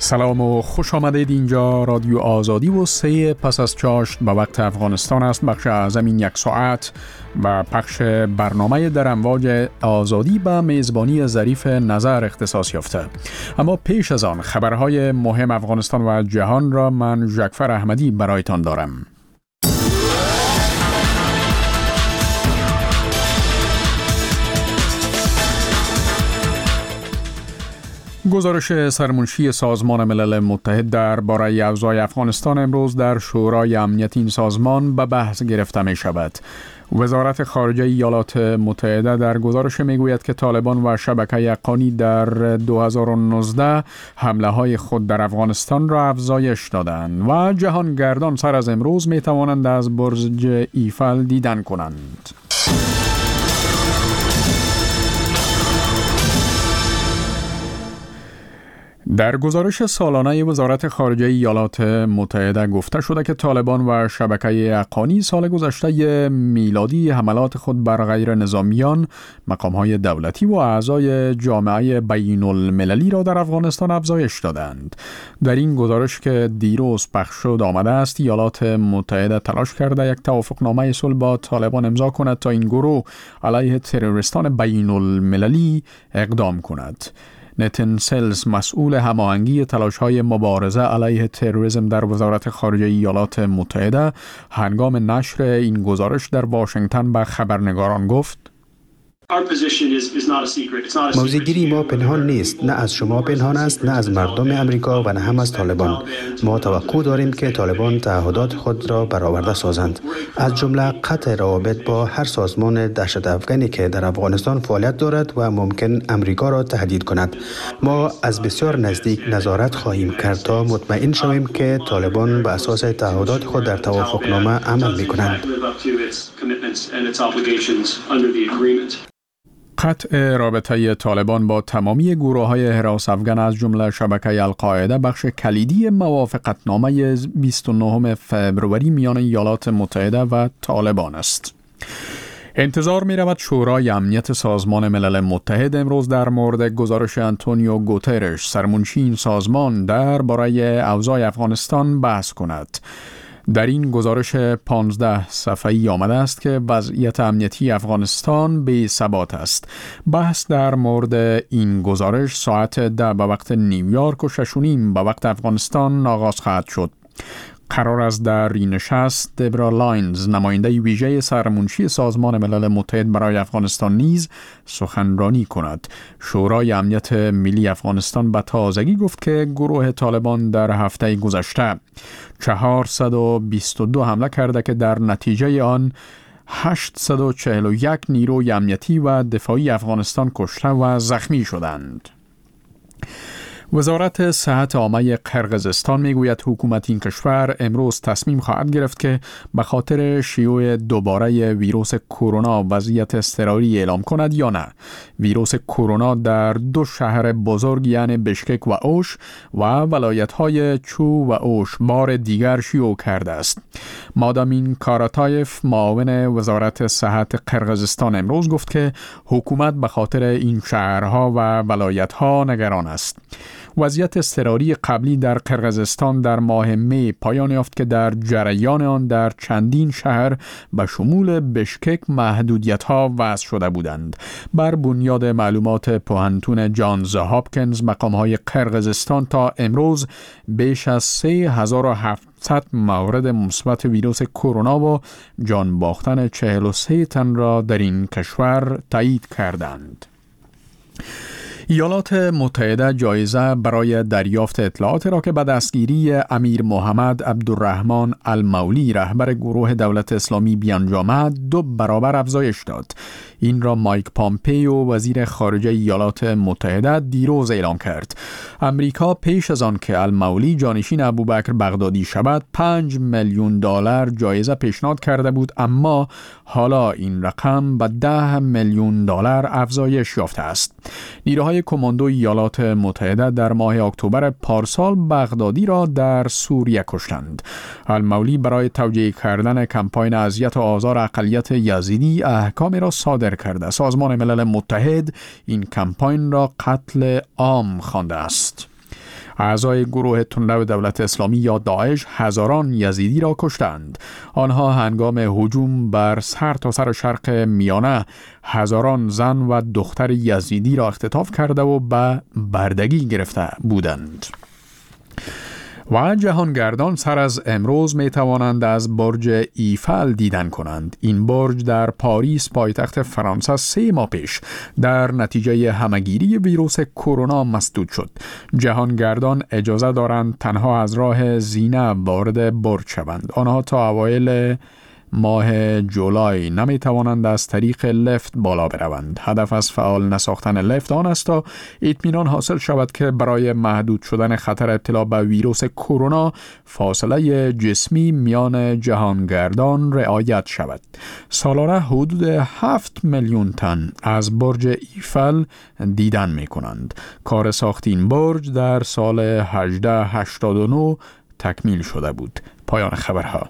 سلام و خوش آمدید. اینجا رادیو آزادی و 3 پس از چاشت به وقت افغانستان است. بخش اعظم این 1 ساعت و پخش برنامه در امواج آزادی به میزبانی ظریف نظر اختصاص یافته. اما پیش از آن خبرهای مهم افغانستان و جهان را من ژکفر احمدی برایتان دارم. گزارش سرمنشی سازمان ملل متحد درباره اوضاع افغانستان امروز در شورای امنیت این سازمان به بحث گرفته می شود. وزارت خارجه ایالات متحده در گزارش می گوید که طالبان و شبکه حقانی در 2019 حمله های خود در افغانستان را افزایش دادند و جهانگردان سر از امروز می توانند از برج ایفل دیدن کنند. در گزارش سالانه وزارت خارجه ایالات متحده گفته شده که طالبان و شبکه حقانی سال گذشته میلادی حملات خود بر غیر نظامیان، مقام‌های دولتی و اعضای جامعه بین المللی را در افغانستان افزایش دادند. در این گزارش که دیروز پخش شد آمده است ایالات متحده تلاش کرده یک توافقنامه صلح با طالبان امضا کند تا این گروه علیه تروریستان بین المللی اقدام کند. نتن سلز مسئول هماهنگی تلاش‌های مبارزه علیه تروریسم در وزارت خارجه ایالات متحده هنگام نشر این گزارش در واشنگتن به خبرنگاران گفت: موضوعگیری ما پنهان نیست، نه از شما پنهان است، نه از مردم امریکا و نه هم از طالبان. ما توقع داریم که طالبان تعهدات خود را برآورده سازند، از جمله قطع روابط با هر سازمان دهشت افغانی که در افغانستان فعالیت دارد و ممکن امریکا را تهدید کند. ما از بسیار نزدیک نظارت خواهیم کرد تا مطمئن شویم که طالبان به اساس تعهدات خود در توافقنامه عمل می‌کنند. قطع رابطه طالبان با تمامی گروه‌های حراس افغان از جمله شبکه القاعده بخش کلیدی موافقتنامه 29 فوریه میان ایالات متحده و طالبان است. انتظار می رود شورای امنیت سازمان ملل متحد امروز در مورد گزارش آنتونیو گوترش سرمنشی این سازمان درباره اوضاع افغانستان بحث کند. در این گزارش 15 صفحه‌ای آمده است که وضعیت امنیتی افغانستان بی ثبات است. بحث در مورد این گزارش ساعت 10 به وقت نیویورک و 6:30 به وقت افغانستان آغاز خواهد شد. قرار است در این نشست دبرا لاینز نماینده ویژه سرمنشی سازمان ملل متحد برای افغانستان نیز سخنرانی کند. شورای امنیت ملی افغانستان به تازگی گفت که گروه طالبان در هفته گذشته 422 حمله کرده که در نتیجه آن 841 نیروی امنیتی و دفاعی افغانستان کشته و زخمی شدند. وزارت صحت عامه قرقیزستان میگوید حکومت این کشور امروز تصمیم خواهد گرفت که به خاطر شیوع دوباره ویروس کرونا وضعیت اضطراری اعلام کند یا نه. ویروس کرونا در 2 شهر بزرگ یعنی بشکک و اوش و ولایت‌های چو و اوش بار دیگر شیوع کرده است. مادامین کاراتایف معاون وزارت صحت قرقیزستان امروز گفت که حکومت به خاطر این شهرها و ولایت‌ها نگران است. وضعیت اضطراری قبلی در قرقیزستان در ماه می پایان یافت که در جریان آن در چندین شهر به شمول بشکک محدودیت‌ها وضع شده بودند. بر بنیاد معلومات پوهنتون جانز هاپکینز مقام‌های قرقیزستان تا امروز بیش از 3700 مورد مثبت ویروس کرونا و جان باختن 43 تن را در این کشور تایید کردند. ایالات متحده جایزه برای دریافت اطلاعات را که به دستگیری امیر محمد عبدالرحمن المولی رهبر گروه دولت اسلامی بیانجام آمد 2 برابر افزایش داد. این را مایک پامپیو وزیر خارجه ایالات متحده دیروز اعلام کرد. امریکا پیش از آن که المولی جانشین ابوبکر بغدادی شود 5 میلیون دلار جایزه پیشنهاد کرده بود، اما حالا این رقم به 10 میلیون دلار افزایش یافته است. نیروهای کماندو ایالات متحده در ماه اکتبر پارسال بغدادی را در سوریه کشتند. المولی برای توجیه کردن کمپاین اذیت و آزار اقلیت یزیدی احکامی را صادر کرده. سازمان ملل متحد این کمپاین را قتل عام خوانده است. اعضای گروه تندرو دولت اسلامی یا داعش هزاران یزیدی را کشتند. آنها هنگام هجوم بر سرتاسر شرق میانه هزاران زن و دختر یزیدی را اختطاف کرده و به بردگی گرفته بودند. و جهانگردان سر از امروز می توانند از برج ایفل دیدن کنند. این برج در پاریس پایتخت فرانسه 3 ماه پیش در نتیجه همهگیری ویروس کرونا مسدود شد. جهانگردان اجازه دارند تنها از راه زینه وارد برج شوند. آنها تا اوایل ماه جولای نمی توانند از طریق لفت بالا بروند. هدف از فعال نساختن لفت آن است تا اطمینان حاصل شود که برای محدود شدن خطر ابتلا به ویروس کرونا فاصله جسمی میان جهانگردان رعایت شود. سالانه حدود 7 میلیون تن از برج ایفل دیدن می کنند. کار ساخت این برج در سال 1889 تکمیل شده بود. پایان خبرها.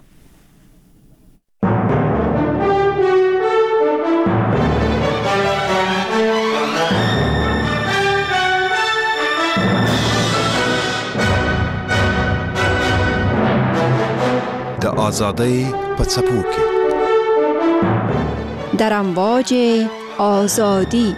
آزادی پڅپوکي در امواج آزادی.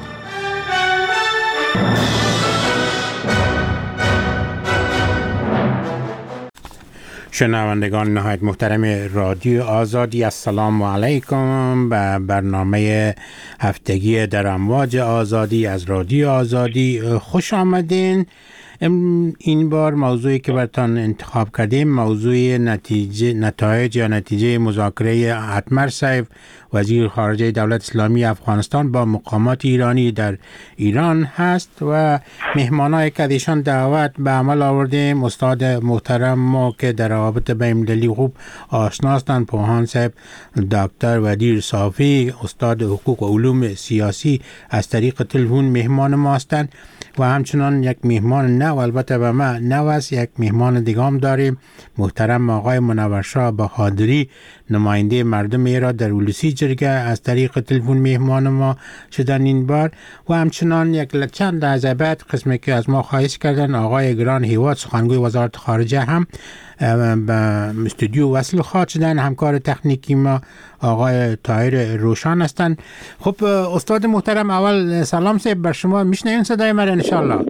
شنوندگان نهایت محترم رادیو آزادی، السلام علیکم. به برنامه هفتگی در امواج آزادی از رادیو آزادی خوش آمدین. این بار موضوعی که براتون انتخاب کردیم موضوع نتایج یا نتیجه مذاکره اتمر صاحب وزیر خارجه دولت اسلامی افغانستان با مقامات ایرانی در ایران هست و مهمانایی که ایشان دعوت به عمل آوردیم استاد محترم ما که در روابط بین‌المللی خوب آشنا هستند، پوهان صاحب دکتر ودیر صافی استاد حقوق و علوم سیاسی از طریق تلفن مهمان ما هستند و همچنان یک مهمان نو، البته به ما نو است، یک مهمان دیگه هم داریم، محترم آقای منورشاه بهادری نماینده مردم ایران در ولسی جرگه از طریق تلفن مهمان ما شدن این بار و همچنان یک چند لحظه بعد قسمی که از ما خواهش کردن آقای گران هیواد سخنگوی وزارت خارجه هم به استودیو وصل خواهد شدن. همکار تکنیکی ما آقای طاهر روشان هستند. خب استاد محترم، اول سلام صاحب بر شما، میشنوین صدای من انشالله؟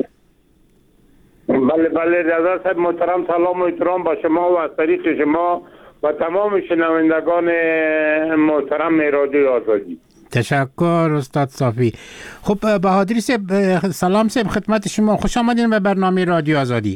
بله رضا صاحب محترم، سلام و احترام با شما و از طریق شما و تمام شنوندگان محترم رادیو آزادی. تشکر استاد صافی. خب بهادری صاحب سلام صاحب خدمت شما، خوش آمدین به برنامه رادیو آزادی.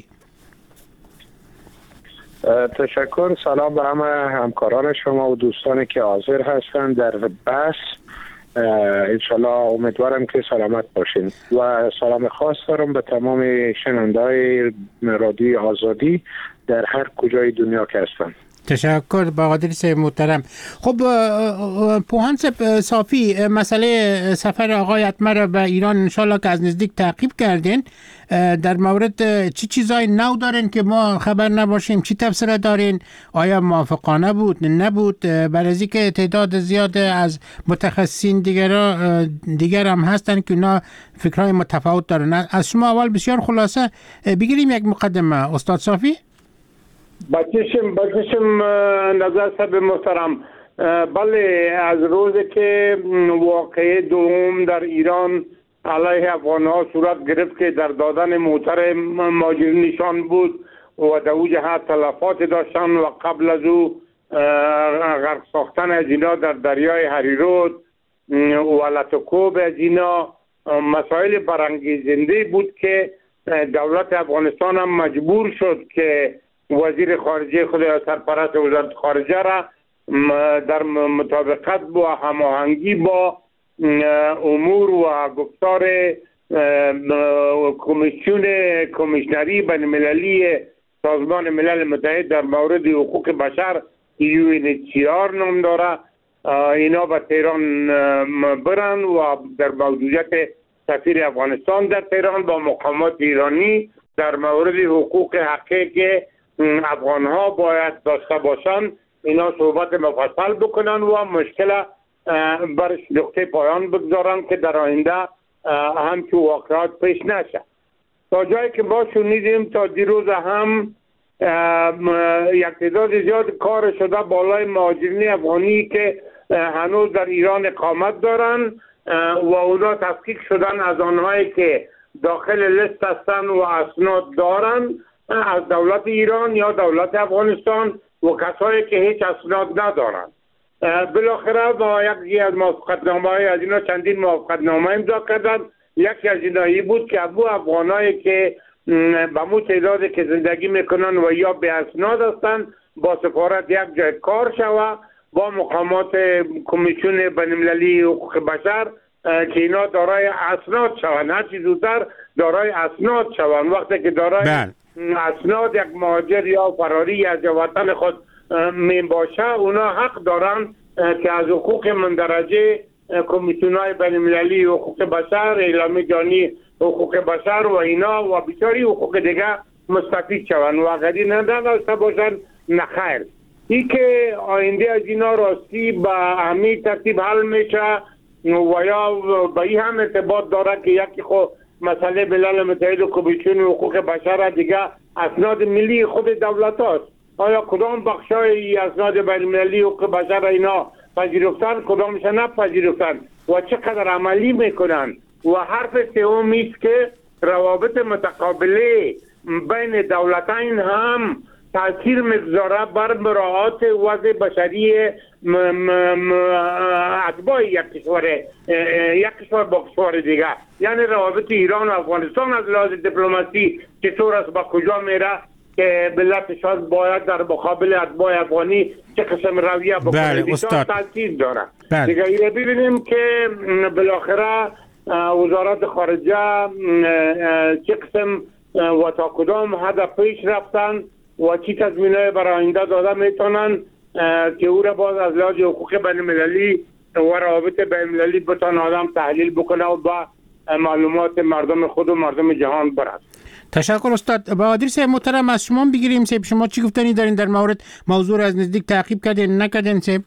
تشکر، سلام به همه همکاران شما و دوستانی که حاضر هستند در بحث. انشالله امیدوارم که سلامت باشین و سلام خاص دارم به تمام شنونده‌های رادیو آزادی در هر کجای دنیا که هستند. تشکر بهادری صاحب محترم. خب پوهان صاحب صافی، مسئله سفر آقای اتمر به ایران انشالله که از نزدیک تعقیب کردین، در مورد چی چیزای نو دارین که ما خبر نباشیم؟ چی تفسیر دارین؟ آیا موافقانه بود نبود؟ برای که تعداد زیاد از متخصصین دیگر هم هستن که اونا فکرهای متفاوت دارن. از شما اول بسیار خلاصه بگیریم یک مقدمه استاد صافی. بچشم نظر صاحب محترم. بله، از روزی که واقعه دوم در ایران علیه افغان‌ها صورت گرفت که در دادن موتر مهاجرین نشان بود و در او جهت تلفات داشتن و قبل از او غرق ساختن از اینا در دریای هریرود و لطوکوب از اینا مسائل برانگیزنده بود که دولت افغانستان هم مجبور شد که وزیر خارجه خود سرپرست وزارت خارجه را در مطابقت با هماهنگی با امور و گفتار کمیشنری بین‌المللی سازمان ملل متحد در مورد حقوق بشر UNHCR نام داره، اینا به تهران برن و در موجودیت سفیر افغانستان در تهران با مقامات ایرانی در مورد حقوق حقیقی افغان‌ها باید داشته باشند اینا صحبت مفصل بکنن و مشکل برش نقطه پایان بگذارن که در آینده همچون واقعات پیش نشه. تا جایی که ما شنیدیم تا دیروز هم یک تعداد زیاد کار شده بالای مهاجرین افغانی که هنوز در ایران اقامت دارن و اونا تفکیک شدن از آنهایی که داخل لیست هستن و اسناد دارن از دولت ایران یا دولت افغانستان و کسایی که هیچ اسناد ندارن. بالاخره با یکی از موافقتنامه‌های از اینا چندین موافقتنامه امضا کردن. یکی از اینایی بود که ابو افغانایی که به مو تعدادی که زندگی میکنن و یا به اسناد هستن با سفارت یک جای کار شوه با مقامات کمیسیون بین‌المللی حقوق بشر که اینا دارای اسناد شوند، هر چیز زودتر دارای اسناد شوند. وقتی که دارای اسناد یک مهاجر یا فراری از وطن خود می باشه اونا حق دارن که از حقوق مندرجه کمیسیون‌های بین‌المللی حقوق بشر، اعلامیه جهانی حقوق بشر و اینا و بسیاری حقوق دیگه مستفید شوند و اگر این نداشته باشن نخیر. این که آینده از اینا راستی به همین ترتیب حل میشه و یا به این هم ارتباط داره که یکی خود مسئله ملل متحد و کمیسیون حقوق بشر دیگه اسناد ملی خود دولت هاست. آیا کدام بخشای اسناد بین‌المللی حقوق بشر اینا پذیرفتن، کدامش نپذیرفتن و چقدر عملی میکنن؟ و حرف سوم است که روابط متقابله بین دولتین هم تاثیر میگذاره بر مراعات وضع بشری اتباع یک کشور با کشور دیگه. یعنی روابط ایران و افغانستان از لحاظ دیپلماسی چطور است، با کجا میره که ملت شاید باید در مقابل اتباع افغانی چه قسم رویه بکنه. تاثیر داره. دیگه ببینیم که بالاخره وزارت خارجه چه قسم و تا کدام هدف پیش رفتن و چی تضمینای برای آینده داده میتونن که او را باز از لحاظ حقوق بین‌المللی و روابط بین‌المللی بتونه آدم تحلیل بکنه و با معلومات مردم خود و مردم جهان برد. تشکر استاد. بهادر صاحب محترم از شما بگیریم صاحب، شما چی گفتنی دارین در مورد موضوع از نزدیک تعقیب کردین نکردین صاحب؟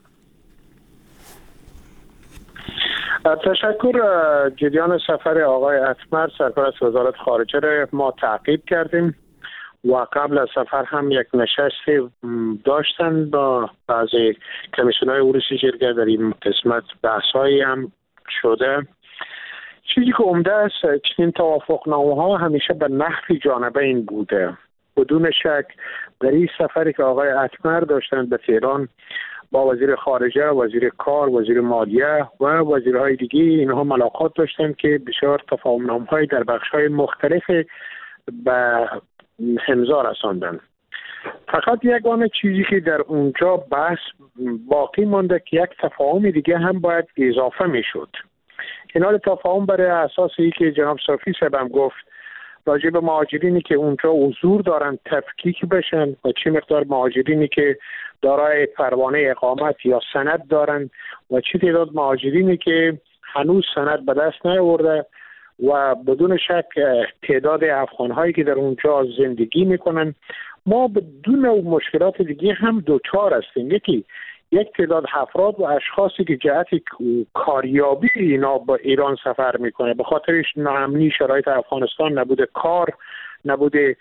تشکر. جریان سفر آقای اتمر سرپرست وزارت خارجه را ما تعقیب کردیم و قبل از سفر هم یک نشست داشتن با بعضی کمیسیون‌های اروسی شرکت در این قسمت بحث‌هایی هم شده. چیزی که عمده است چنین توافقنامه‌ها همیشه به نحو جانبین بوده. بدون شک در این سفری که آقای اتمر داشتن به تهران با وزیر خارجه، وزیر کار، وزیر مالیه و وزیرهای دیگه اینها ملاقات داشتن که بسیار تفاهم‌نامه‌های در بخش‌های مختلف به امضا رساندن. فقط یگانه چیزی که در اونجا بحث باقی مانده که یک تفاهم دیگه هم باید اضافه میشد. کنار تفاهم برای اساس ای که جناب صافی صاحب هم گفت راجع به مهاجرینی که اونجا حضور دارن تفکیک بشن و چه مقدار مهاجرینی که دارای پروانه اقامت یا سند دارن و چه تعداد مهاجرینی که هنوز سند به دست نیاورده و بدون شک تعداد افغان‌هایی که در اونجا زندگی میکنن. ما بدون مشکلات دیگه هم دوچار هستیم. یک تعداد افراد و اشخاصی که جهت کاریابی اینا با ایران سفر میکنه، به خاطرش ناامنی شرایط افغانستان، نبوده کار، نبوده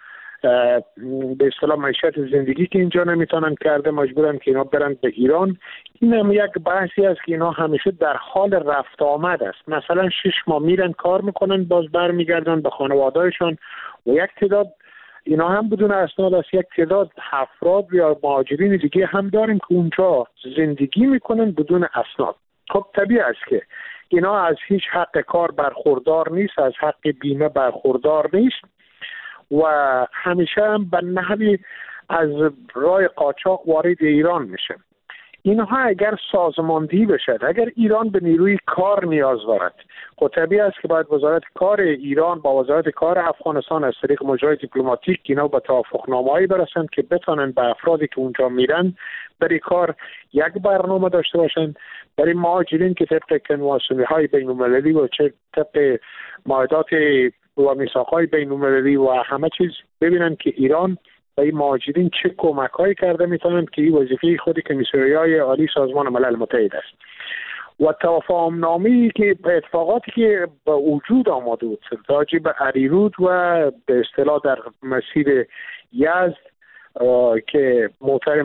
به اصطلاح معیشت زندگی که اینجا نمیتونن کرده، مجبورن که اینا برن به ایران. این هم یک بحثی است که اینا همیشه در حال رفت آمد است. مثلا 6 ماه میرن کار میکنن باز برمیگردن به خانواده‌شان و یک تعداد اینا هم بدون اسناد است. یک تعداد افراد یا مهاجرین دیگه هم داریم که اونجا زندگی میکنن بدون اسناد. خب طبیعی است که اینا از هیچ حق کار برخوردار نیست، از حق بیمه برخوردار نیست و همیشه هم به نحوی از راه قاچاق وارد ایران میشه. اینها اگر سازماندهی بشد، اگر ایران به نیروی کار نیاز دارد، خب طبیعی است که باید وزارت کار ایران با وزارت کار افغانستان از طریق مجرای دیپلماتیک اینا به توافقنامه‌ای برسند که بتونن به افرادی که اونجا میرن برای کار یک برنامه داشته باشند. برای مهاجرین که طبق کنوانسیون‌های بین‌المللی و چه طبق معاهدات و میثاق‌های بین‌المللی و همه چیز ببینن که ایران و این مهاجرین چه کمک‌هایی کرده میتونن که این وظیفه خودی کمیسریای عالی سازمان ملل متحد است. و تفاهم نامه‌ای که به اتفاقاتی که به وجود آمده بود راجع به اریرود و به اصطلاح در مسیر یزد که موتر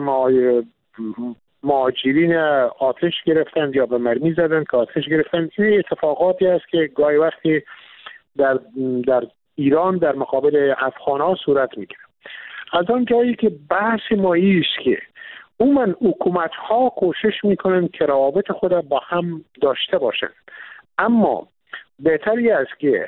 مهاجرین آتش گرفتند یا به مرمی زدند که آتش گرفتند. این اتفاقاتی است که گاهی وقتی در ایران در مقابل افغان‌ها صورت میگیره. از آن جایی که بحث ما است که حکومت‌ها کوشش میکنن که روابط خود با هم داشته باشند، اما بهتری است که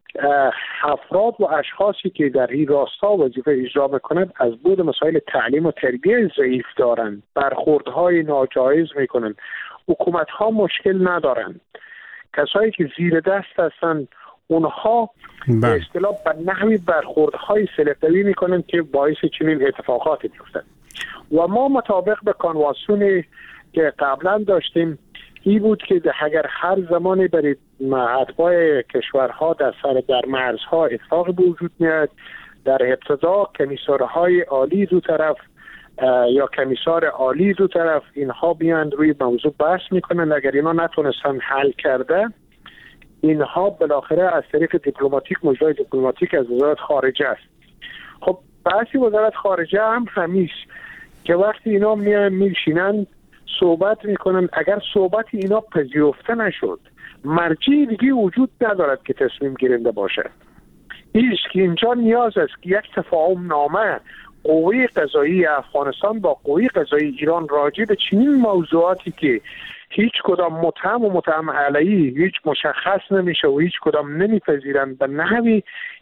افراد و اشخاصی که در این راستا وظیفه اجرا میکنند از بود مسائل تعلیم و تربیت ضعیف دارند، برخوردهای ناجایز میکنند. حکومت‌ها مشکل ندارند، کسایی که زیر دست هستند اونها به اصطلاح به نحوی برخوردهای سلکتیوی میکنند که باعث چنین اتفاقاتی میفتند. و ما مطابق به کنوانسیونی که قبلا داشتیم این بود که اگر هر زمانی برای اتباع کشورها در مرزها اتفاقی به وجود میاد، در ابتدا کمیسارهای عالی دو طرف یا کمیسار عالی دو طرف اینها بیاند روی موضوع بحث میکنن. اگر اینا نتونستن حل کرده، اینها بالاخره از طریق دیپلماتیک، مجرای دیپلماتیک از وزارت خارجه است. خب بحثی وزارت خارجه هم همیشه که وقتی اینا میشینن صحبت میکنن، اگر صحبت اینا پذیرفته نشد، مرجعی دیگه وجود ندارد که تصمیم گیرنده باشه. ایش که اینجا نیاز است که یک تفاهم نامه قوه قضایی افغانستان با قوه قضایی ایران راجع به چنین موضوعاتی که هیچ کدام متهم و متهم علیه هیچ مشخص نمیشه و هیچ کدام نمیپذیرند، به نحوی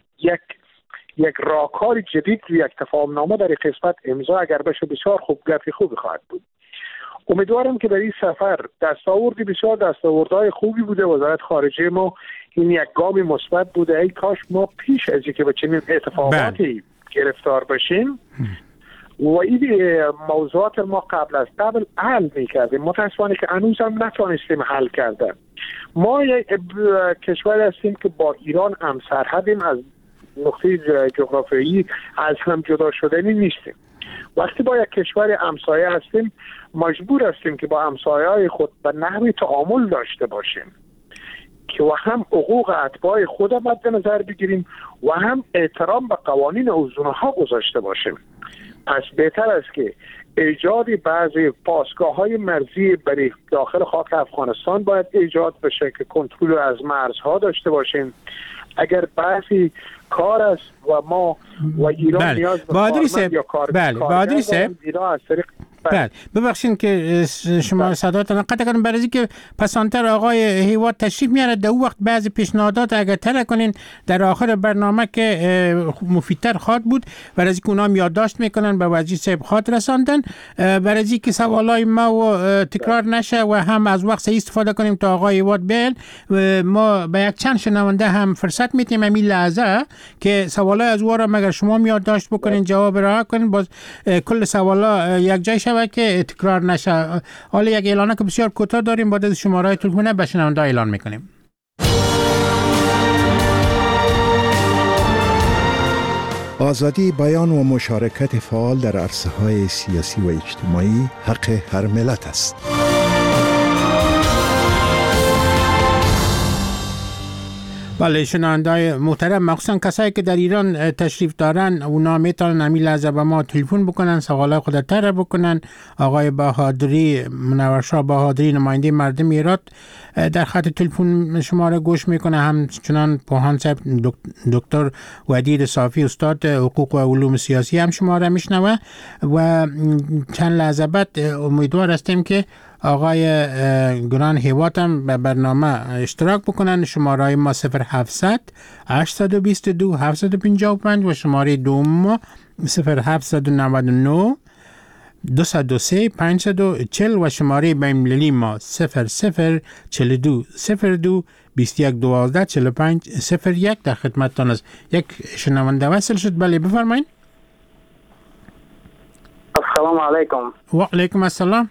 یک راهکار جدید و یک تفاهم نامه در این قسمت امضا اگر بشه بسیار خوبی خواهد بود. امیدوارم که در این سفر دستاوردی بسیار دستاوردهای خوبی بوده. وزارت خارجه ما این یک گام مثبت بوده. ای کاش ما پیش از اینکه به چنین اتفاقاتی گرفتار بشیم و این موضوعات ما قبل حل میکردیم. متاسفانه که هنوز هم نتونستیم حل کرده. ما یک کشور هستیم که با ایران هم سرحدیم، از نقطه جغرافیایی از هم جدا شدنی نیستیم. وقتی با یک کشور همسایه هستیم مجبور هستیم که با همسایه‌های خود به نحوی تعامل داشته باشیم که و هم حقوق اتباع خود مد نظر بگیریم و هم احترام به قوانین و اصولها گذاشته باشیم. پس بهتر است که ایجاد بعضی پاسگاه‌های مرزی برای داخل خاک افغانستان باید ایجاد بشه که کنترل از مرزها داشته باشیم. اگر بعضی کار است و ما و ایران نیاز به کارمند یا کارگر ایران از طریق بله ببخشید که شما صداتون قطع کردم، برای اینکه پسانتر آقای هیواد تشریف میاره در اون وقت بعضی پیشنهادات اگر تره کنین در آخر برنامه که مفیدتر خواد بود، برای اینکه اونا هم یادداشت میکنن به وزیر صاحب خواد رساندن، برای اینکه سوالای ما و تکرار نشه و هم از وقت استفاده کنیم تا آقای هیواد بیل، ما به یک چند شنونده هم فرصت میتیم همین لحظه که سوالای از وارا مگر شما یادداشت بکنین جواب را کنین، باز کل سوالا یک جای که تکرار نشه. حالا یک اعلانه که بسیار کوتاه داریم، بعد از شماره تلفن به شنونده اعلان میکنیم. آزادی بیان و مشارکت فعال در عرصه‌های سیاسی و اجتماعی حق هر ملت است. بله شنونده‌های محترم، مخصوصا کسایی که در ایران تشریف دارن اونا میتونن همین لحظه به ما تلفن بکنن، سوالای خود طرح بکنن. آقای بهادری، منورشاه بهادری، نماینده مردم ایران در خط تلفن شماره گوش میکنه، همچنان پوهان صاحب دکتر ودید صافی استاد حقوق و علوم سیاسی هم شماره میشنوه و چند لحظه بعد امیدوار هستیم که آقای گران هیواد هم به برنامه اشتراک بکنن. شماره ما 0700 822 755 و شماره دوم 0799 203 540 و شماره بین‌المللی ما 0042 02 21 12 45 01 در خدمتتان است. یک شنونده وصل شد. بله بفرمایید. السلام علیکم. و علیکم السلام.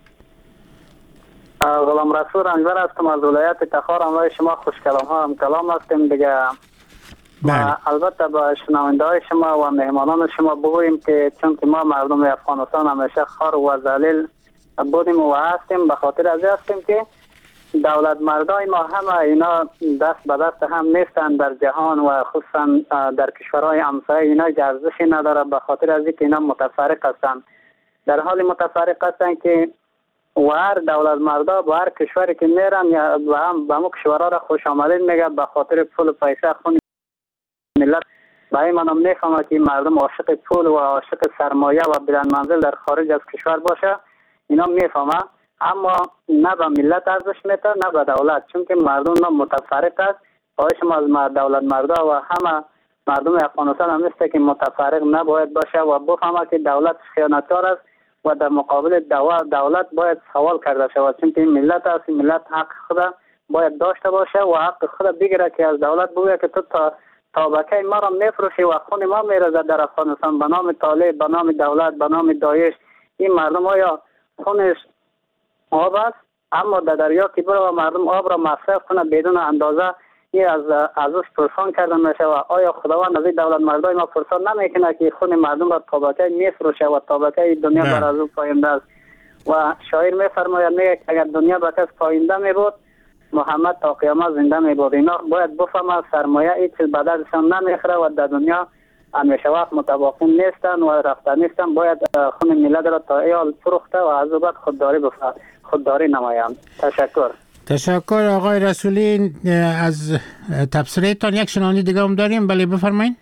غلام رسول انور هستم از ولایت تخار. همراه شما خوشکلام ها هم کلام هستیم دیگه. البته با شنونده های شما و مهمانان شما بگوییم که چون که ما مردم افغانستان همیشه خار و ذلیل بودیم و هستیم، به خاطر از هستیم که دولت مردای ما همه اینا دست به دست هم نیستن در جهان و خصوصا در کشورهای همسایه. اینا ارزشی نداره به خاطر از اینکه اینا متفرق هستن. در حال متفرق هستن که و هر دولت مردا به هر کشوری که میرن یا به همون کشورها را خوش آمدید میگه به خاطر پول و پیسه خون ملت. برای منم نفهمه که مردم عاشق پول و عاشق سرمایه و بلند منزل در خارج از کشور باشه. اینا میفهمه اما نه به ملت ارزش میده نه به دولت، چون که مردم متفرق است. خواهش ما از دولت مردا و همه مردم افغانستان هم نیسته که متفرق نباید باشه و بفهمه که دولت خیانتکار است و در مقابل دولت باید سوال کرده شود، چون که ملت است. ملت حق خود باید داشته باشه و حق خود بگیره که از دولت بگه که تو تابکه ما را میفروشی و خون ما میرزد در افغانستان به نام طالب، به نام دولت، به نام داعش. این مردم آیا خونش آب است؟ اما در دریا که برو مردم آب را مصرف کنه بدون اندازه، این ازش پرسان کرده میشه. و آیا خداوند از این دولت مردای ما پرسان نمیکنه که خون مردم را تابکه میفروشه و تابکه دنیا بر از او پاینده است؟ و شاعر میفرماید میگه که اگر دنیا به کس پاینده میبود محمد تا قیامت زنده میبود. اینا باید بفهمه سرمایه هیچ چیز به دردشان نمیخوره و در دنیا همیشه وقت متوقف نیستن و رفته نیستن. باید خون ملت را تا ایال فروخته و از بعد خودداری نمایند. تشکر آقای رسولی از تبصره‌تان. یک شنونده دیگه هم داریم. بله بفرمایید.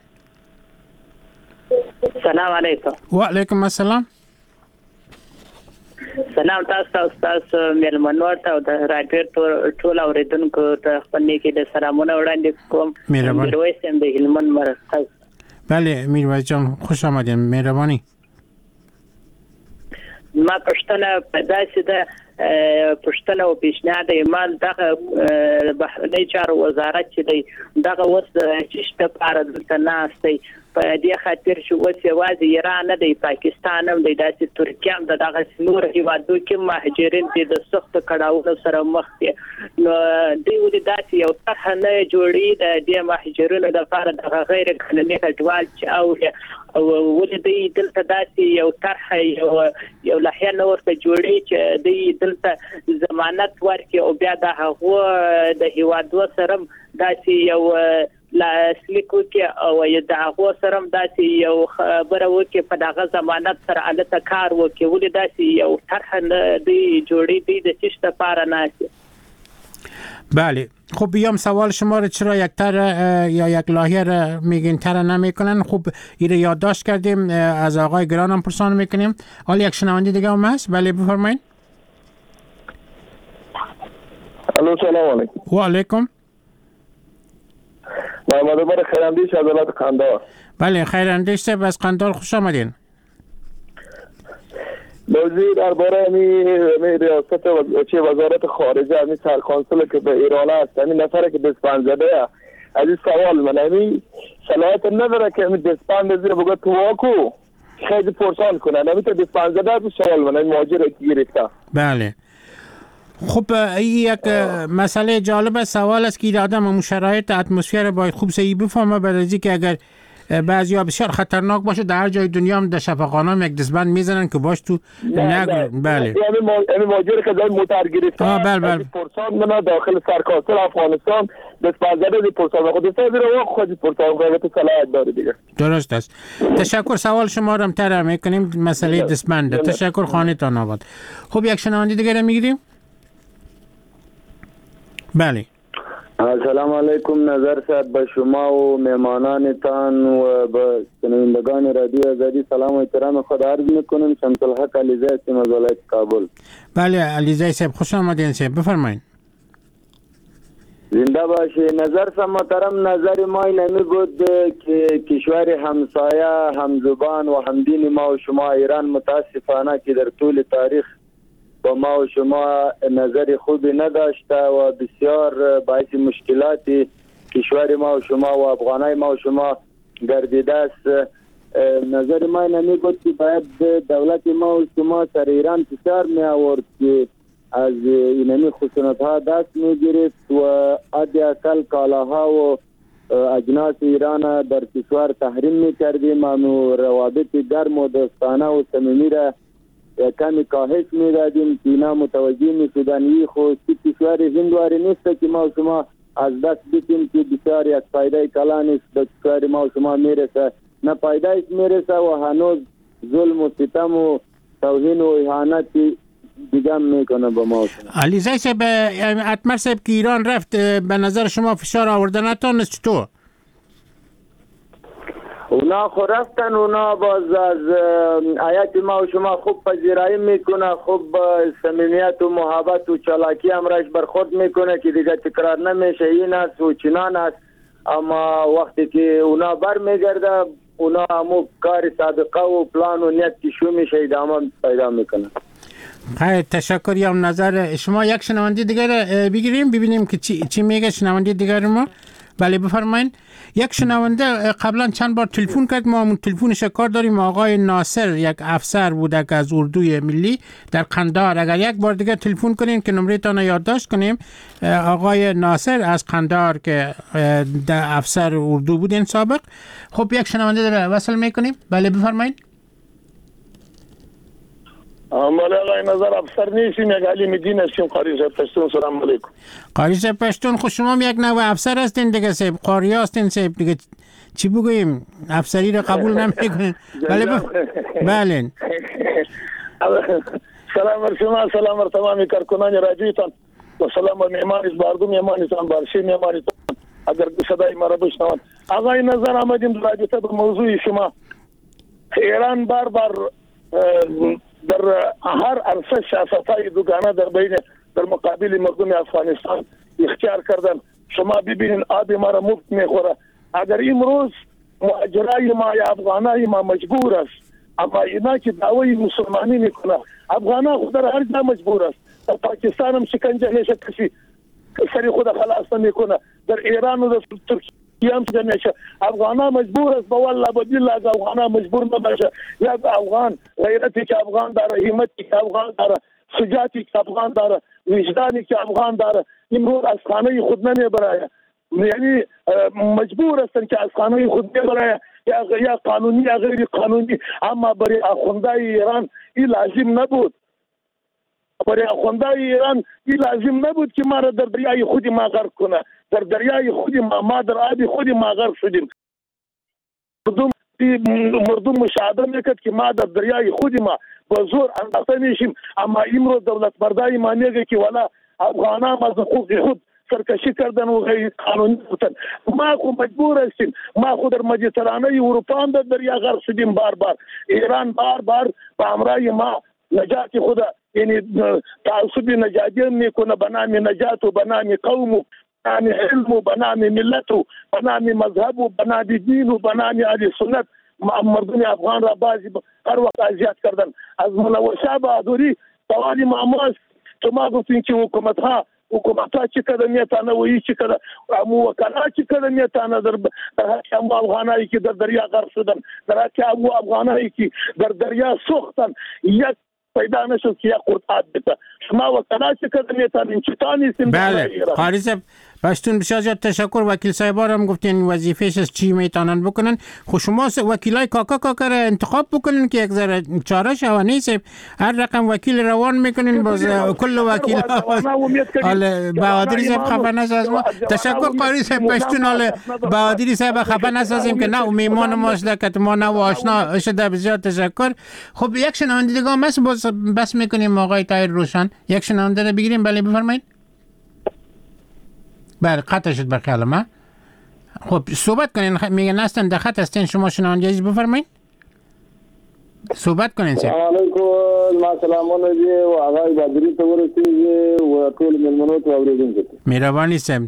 سلام علیکم. و علیکم السلام. سلام تاسو مېلمنو ته او د رادیو ټول اوریدونکو ته خپل نیکی د سلامونه وړاندې کوم. میرویس هم د هلمند مرکز. بله میرویس جان خوش آمدین. مهربانی. ما پښتنه داسې ده پښتنه او پیشنهاد ایمان دغه بهرنی چارو وزارت چې دی دغه اوس چې لپاره دلته ناستي په دې خاطر چې اوس یوازې ایران نه دی، پاکستان هم دی، داسې ترکیه هم دغه نور هیوادو کې مهاجرین چې د سخت کړاوونو سره مخ دي. نو دوی ولې داسې یو طرح نه جوړي د دې مهاجرینو لپاره دغه غیر قانوني کډوال چې او ولې دوی دلته داسې یو طرح یو لایحه نه ورته جوړي چې دوی دلته ضمانت ورکړي او بیا د هغه د هیوادو سره داسې یو لاسلیکو کې او د هغه سره داسې یو خبره وکړي په دغه ضمانت سره الته کار وکړي. ولې داسې یو طرح دی جوړي دی د چشت لپاره نه؟ بله خب بیام سوال شما رو چرا یک طرح یا یک لایحه رو میگین طرح نمیکنن؟ خب این رو یادداشت کردیم از آقای گران هم پرسان میکنیم. حالا یک شنونده دیگه هم هست. بله بفرمایید. الو سلام علیکم. و علیکم. محمد عمر خیراندیش از ولایت قندهار. بله خیراندیش صاحب از قندهار خوش آمدین. موضوع درباره می ریاست وزارت خارجه می سرکانسل که به ایران است، همین نفره که دسپند زده از این سوال من همین صلاحیت نداره که همین دسپند زیر بگه تو واکو خیلی پرسان کنه. همین که دسپند زده از سوال من همین مهاجر گرفته. بله خب یک مسئله جالب سوال است که آدم شرایط اتمسفر باید خوب صحیح بفهمه، برای که اگر بعضیا بسیار خطرناک باشه در هر جای دنیا هم در شفاخانه هم یک دستبند میزنن که باش تو نگرد. بله همین مهاجر که دای موتر گرفته بله پرسان من داخل سرکاسل افغانستان دستبند زده دی پرسان خود دسته زیر و خودی پرسان خواهد صلاحیت داره دیگه. درست است. تشکر. سوال شما رو هم طرح میکنیم مسئله دستبند. تشکر. خانه تان آباد. خب یک شنونده دیگه میگیریم. بله سلام علیکم. نظر صاحب به شما و مهمانانتان و به شنوندگان رادیو آزادی سلام و احترام خود عرض میکنم. شمس الحق علیزی هستم از ولایت کابل. بله علیزی صاحب خوش آمدین صاحب بفرمایید. زنده باشی. نظر صاحب محترم، نظر ما اینمی بود که کشور همسایه همزبان و همدین ما و شما ایران متاسفانه که در طول تاریخ با ما و شما نظر خوبی نداشته و بسیار باعث مشکلات کشور ما و شما و افغانای ما و شما گردیده است. نظر ما اینمی بود که باید دولت ما و شما سر ایران فشار می آورد که از اینمی خشونت ها دست می گرفت و حد اقل کالاها و اجناس ایران در کشور تحریم می کردیم و روابط گرم و دوستانه و صمیمی را کمی کاهش میدادیم که اینا متوجه میشدن. خود کشور هندواری نیست که ما شما از دست بیتیم که بسیار یک فایده کلان است به کشور ما شما میرسه، نه فایدهش میرسه و هنوز ظلم و ستم و توهین و اهانت دیگه میکنه به ما. علیزاده صاحب، اتمر صاحب که ایران رفت، به نظر شما فشار آوردنتان چطور؟ اونا خو رفتن، اونا باز از آیت ما و شما خوب پذیرایی میکنه، خوب صمیمیت و محبت و چالاکی امرش برخورد میکنه که دیگه تکرار نمیشه، این است و چنان است. اما وقتی که اونا بر میگرده، اونا همو کار سابقه و پلان و نیت که شو میشه ادامه پیدا میکنه. خیلی تشکر. یا نظر شما یک شنونده دیگر بگیریم ببینیم که چی میگه شنونده دیگر ما. بله بفرمایید. یک شنونده قبلا چند بار تلفن کرد، ما همون تلفنش کار داریم. آقای ناصر یک افسر بوده که از اردوی ملی در قندهار. اگر یک بار دیگه تلفن کنین که نمره تان یادداشت کنیم. آقای ناصر از قندهار که افسر اردو بودین سابق. خب یک شنونده داره وصل میکنیم. بله بفرمایید. مال آقای نظر افسر نیستیم، یک علی مدین هستیم، قاری صاحب پشتون. سلام علیکم. قاری صاحب پشتون، خود شما یک نوع افسر هستین دیگه صاحب، قاری هستین صاحب دیگه، چی بگوییم افسری رو قبول نمیکنین. بله بله. سلام بر شما، سلام بر تمامی کارکنان رادیوتان و سلام بر مهمان باردو، مهمانتان بارشی، مهمانتان اگر صدای ما را بشنوند. آقای نظر آمدیم در رادیو به موضوع شما. ایران بار بار در هر عرصه سیاست‌های دوگانه در مقابل مردم افغانستان اختیار کردن. شما ببینید آب ما را مفت میخوره. اگر امروز مهاجرای ما یا افغانای ما مجبور است، اما اینا که دعوی مسلمانی میکنه، افغانا خود در هر جا مجبور است. در پاکستان هم شکنجه میشه، کسی سری خود خلاص نمیکنه. در ایران و در ترکیه هم شکنجه میشه. افغانا مجبور است، والله بدیل افغانا مجبور نباشه. یا افغان غیرتی که افغان داره، همتی که افغان داره، شجاعتی که افغان داره، وجدانی که افغان داره، امروز از خانه خود نمیبره. یعنی مجبور هستن که از خانه خود نمیبره، یا قانونی یا غیر قانونی. اما برای آخوندهای ایران این لازم نبود. برای آخوندهای ایران این لازم نبود که ما را در دریای خود ما غرق کنه. در دریای خود ما در آب خود ما غرق شدیم. مردم مشاهده میکرد که ما در دریای خود ما با زور انداخته میشیم. اما امروز دولت مردای ما میگه که والا افغانان از حقوق خود سرکشی کردن و غیر قانونی بودن. ما خود مجبور هستیم. ما خود در مدیترانه اروپا هم در دریا غرق شدیم بار بار. ایران بار بار با امرای ما نجات خود، یعنی تعصب نجاتیان میکنه به نام نجات و به نام قوم و به نام علم و به نام ملت و به نام مذهب و به نام دین و به نام اهل سنت. مردم افغان را بازی هر وقت اذیت کردن. از ملوشا بهادری سوالی معماست که ما گفتیم که حکومت ها چی کده میتانه و ای چی کده امو وکلا چی کده میتانه در حق امو افغانایی که در دریا غرق شدن، در حق امو افغانایی که در دریا سوختن، یک پیدا نشد که یک قرآن بده. شما وکلا چی کده میتانیم چطانی سیم. بله قاری صاحب پشتون بسیار زیاد تشکر. وکیل صاحبا هم گفتین وظیفهش از چی میتونن بکنن. خب شما وکیلای کاکا را انتخاب بکنین که یک ذره چاره شوانه صاحب. هر رقم وکیل روان میکنین باز کل وکیل حالا بهادری صاحب خفه نسازیم. تشکر قاری صاحب پشتون. حالا بهادری صاحب خفه نسازیم که نه میمان ماست که ما نه آشنا شده. بسیار تشکر. خب یک شنونده دیگه هم بس میکنیم آقای طاهر روشن. یک شنونده رو بگیریم. بله بفرمایید. بله قطع شد بر خیال ما. خب صحبت کنین. میگن هستن در خط هستین شما شنونده عزیز، بفرمایید صحبت کنین. سلام علیکم. ما سلامونه دی و آقای بهادری ته ورسیږي و ټول ملمنو ته اوریدونکو. مهرباني صاحب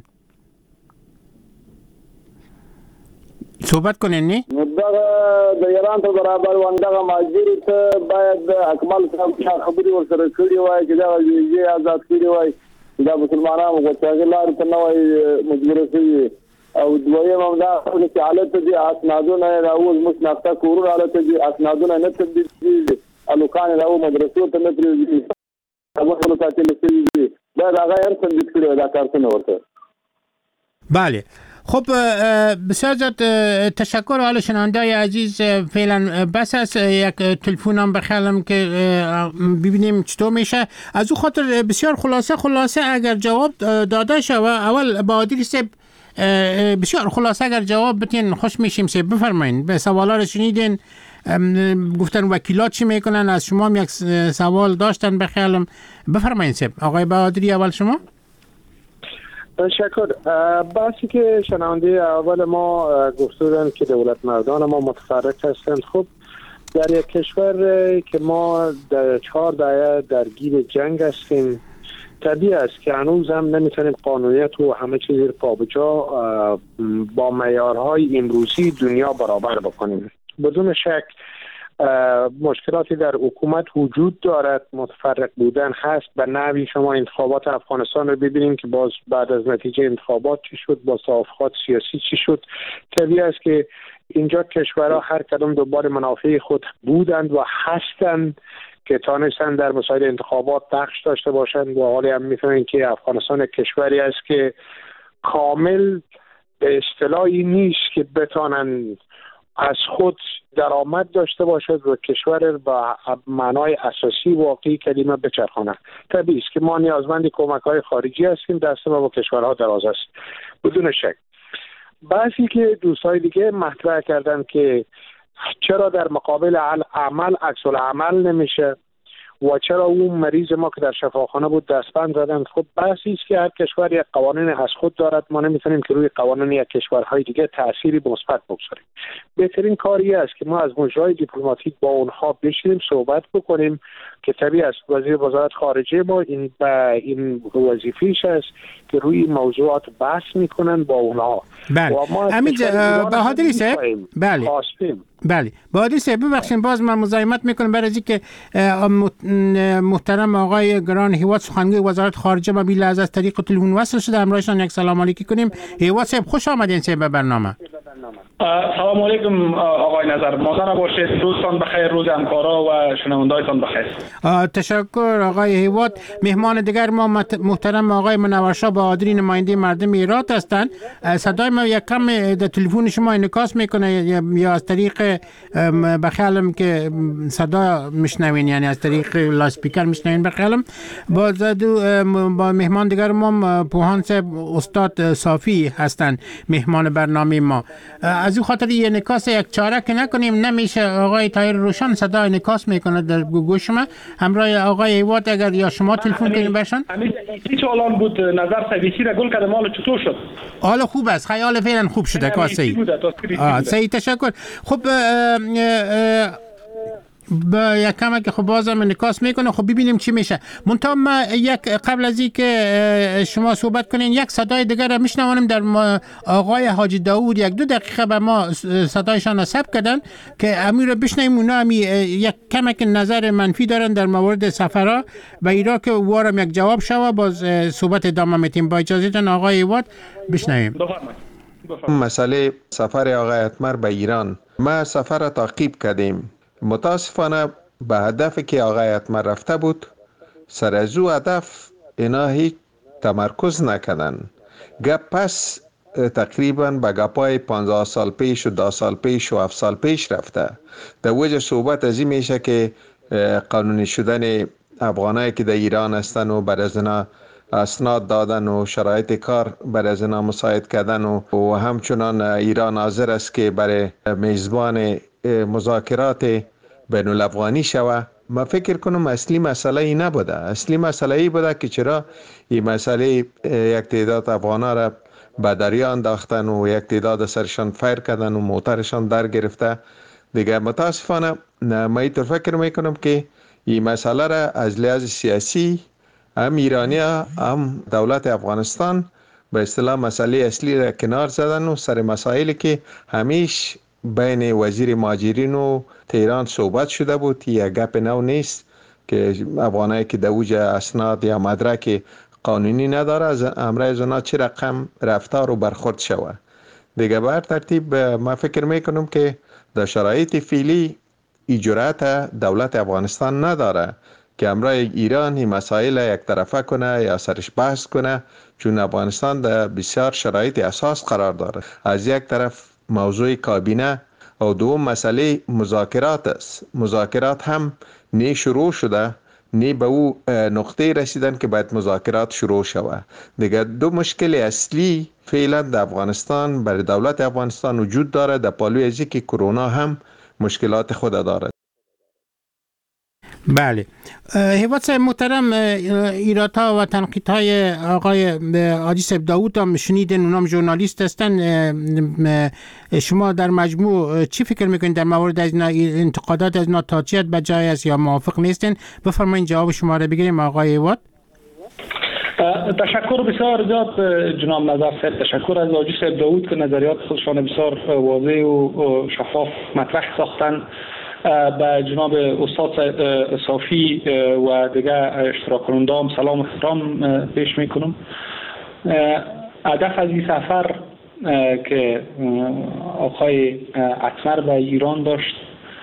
صحبت کنین. نی د ایران ته برابر وندغه ماجر ته باید اکمل صاحب خبري ورسره کړی وای چې دا ویجی آزاد کړی وای. دا مسلمانانو غوښتل لار ته نوې مجبور شي او دویم هم دا چې حالت دي اسنادونه راوز مشناخته کورونه حالت دي اسنادونه نه تبدیل دي الوکان راو مدرسو ته نه پریږدي هغه خلک ته لسي دي دا هغه هم څنګه کړی دا کارونه ورته. بله خب بسیار زیاد تشکر. حال شنونده‌های عزیز فعلا بس است. یک تلفن هم بخوام که ببینیم چطور میشه. از او خاطر بسیار خلاصه اگر جواب داده شود، اول بهادری صاحب بسیار خلاصه اگر جواب بتین خوش میشیم. بفرمایید. به سوالا رو شنیدین، گفتن وکیلات چی میکنن، از شما هم یک سوال داشتن بخیالم. بفرمایید صاحب. آقای بهادری اول شما. تشکر. بحثی که شنونده اول ما گفتن که دولت مردان ما متفرق هستند. خب در یک کشور که ما در 4 دهه درگیر جنگ هستیم، طبیعی است که هنوز هم نمیتونیم قانونیت و همه چیز رو پابجا با معیارهای امروزی دنیا برابر بکنیم. بدون شک مشکلاتی در حکومت وجود دارد، متفرق بودن هست. به نحوی شما انتخابات افغانستان رو ببینیم که باز بعد از نتیجه انتخابات چی شد، با توافقات سیاسی چی شد. طبیعی است که اینجا کشورها هر کدام دنبال منافع خود بودند و هستند که تانستند در مسائل انتخابات نقش داشته باشند و حالی هم میفهمین که افغانستان کشوری است که کامل به اصطلاحی نیست که بتانند از خود درآمد داشته باشد و کشور با معنای اساسی واقعی کلمه بچرخاند. طبیعی است که ما نیازمند کمک‌های خارجی هستیم، دست ما با کشورها دراز است بدون شک. بعضی که دوستای دیگه مطرح کردن که چرا در مقابل عمل عکس العمل نمیشه و چرا اون مریض ما که در شفاخانه بود دستبند زدن. خب بحثی است که هر کشور یک قوانین از خود دارد، ما نمیتونیم که روی قوانین یک کشورهای دیگه تأثیری مثبت بگذاریم. بهترین کاری است که ما از مجرای دیپلماتیک با اونها بشینیم صحبت بکنیم که طبیعی است وزیر وزارت خارجه ما این وظیفه‌اش است که روی موضوعات بحث میکنن با اونها. بله. امید بهادری صاحب. بله بهادری صاحب ببخشید باز من مزاحمت میکنم برای اینکه محترم آقای گران هیواد سخنگوی وزارت خارجه ما بیل از طریق تلفن وصل شده، همراهشان یک سلام علیکی کنیم. هیواد صاحب خوش آمدین صاحب به برنامه. سلام علیکم آقای نظر. موزه باشید. روزتان بخیر، روز همکارا و شنوندایتان بخیر. تشکر آقای هیواد. مهمان دیگر ما محترم آقای منورشاه بهادری نماینده مردم ایران هستند. صدای ما یک کم در تلفن شما انعکاس میکنه یا از طریق بخیالم که صدا میشنوین، یعنی از طریق لاسپیکر میشنوین بخیالم. با مهمان دیگر ما پوهان صاحب استاد صافی هستند مهمان برنامه ما. از این خاطر یه نکاس یک چاره که نکنیم نمیشه. آقای طاهر روشن صدا نکاس میکنه در گوش ما. همراه آقای هیواد اگر یا شما تلفن کنیم برشان. هیچ الان بود نظر سویسی را گل کرده مال چطور شد؟ حالا خوب است، خیال فعلا خوب شده کاسی. صحیح تشکر. خب با یک کمک خب بازم نکاس میکنه. خب ببینیم چی میشه. منتها یک قبل از اینکه شما صحبت کنین یک صدای دیگر را میشنوانیم در آقای حاجی داوود. 1-2 دقیقه به ما صدایشان ثبت کردن که امیر رو بشنویم. اونا یک کمک نظر منفی دارن در مورد سفرها و ایران که وارم یک جواب شوه باز صحبت ادامه میتیم. با اجازهتون آقای ایواد بشنویم. مسئله سفر آقای اتمر به ایران، ما سفر را تعقیب کردیم. متاسفانه به هدفی که آقای اتمر رفته بود سر از او هدف اینا هیچ تمرکز نکردن. گپ پس تقریبا به گپای 15 سال پیش و 10 سال پیش و 7 سال پیش رفته. در وجه صحبت از این میشه که قانونی شدن افغانایی که در ایران هستن و بر از اینا اسناد دادن و شرایط کار بر از اینا مساعد کردن و همچنان ایران حاضر است که برای میزبان مذاکرات بین الافغانی شوه. ما فکر کنم اصلی مسئله ای نبوده. اصلی مسئله ای بوده که چرا این مسئله یک تعداد افغانا را به دریا انداختن و یک تعداد سرشان فیر کردن و موترشان در گرفته. دیگه متاسفانه ما اینطور فکر میکنم که این مسئله را از لحاظ سیاسی هم ایرانی هم دولت افغانستان به اصطلاح مسئله اصلی را کنار زدن و سر مسائلی که همیش بین وزیر مهاجرین و تهران صحبت شده بود. یک گپ نو نیست که افغانایی که در اوج اسناد یا مدرک قانونی نداره از امرای زنا چه رقم رفتار و برخورد شوه. دیگه بر ترتیب ما فکر میکنم که در شرایط فعلی جرأت دولت افغانستان نداره که همراه ایران این مسائل یک طرفه کنه یا سرش بحث کنه، چون افغانستان در بسیار شرایط اساس قرار داره. از یک طرف موضوع کابینه و دوم مسئله مذاکرات است. مذاکرات هم نه شروع شده نه به او نقطه رسیدن که باید مذاکرات شروع شود. دیگه دو مشکل اصلی فعلا در افغانستان برای دولت افغانستان وجود داره، در پالوی ازی که کرونا هم مشکلات خود داره. بله، حوات محترم، ایرادها و تنقیدهای آقای حاجی صاحب داوود هم شنیدین، اونام ژورنالیست هستن. شما در مجموع چی فکر میکنید در مورد از انتقادات از اینا؟ تاجیت به جای است یا موافق نیستین؟ بفرمایید جواب شما را بگیریم آقای حوات. تشکر بسیار زیاد جناب نظر صاحب. تشکر از حاجی صاحب داوود که نظریات خودشان بسیار واضح و شفاف مطرح ساختن. به جناب استاد صافی و دیگه اشتراک کننده هم سلام و احترام پیش میکنم. هدف از این سفر که آقای اتمر به ایران داشت،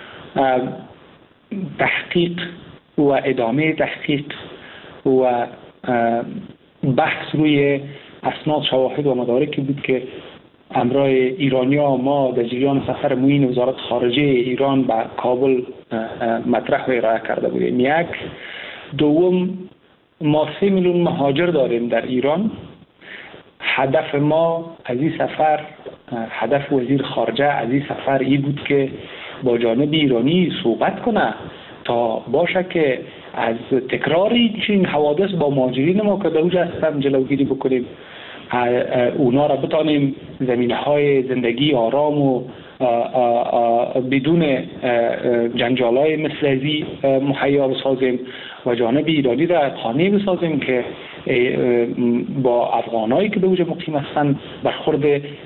تحقیق و ادامه تحقیق و بحث روی اسناد، شواهد و مدارکی بود که همراه ایرانیا ما در جریان سفر معین وزارت خارجه ایران به کابل مطرح و ارائه کرده بودیم. یک. دوم، ما 3 میلیون مهاجر داریم در ایران. هدف ما از این سفر، هدف وزیر خارجه از این سفر ای بود که با جانب ایرانی صحبت کنه تا باشه که از تکراری چنین حوادث با مهاجرین ما که در اوج هستن جلوگیری بکنیم، اونا را بتانیم زمینه‌های زندگی آرام و بدون جنجال‌های مثل ازی مهیا بسازیم و جانب ایرانی را قانع بسازیم که با افغانایی که به اوج مقیم هستند برخورد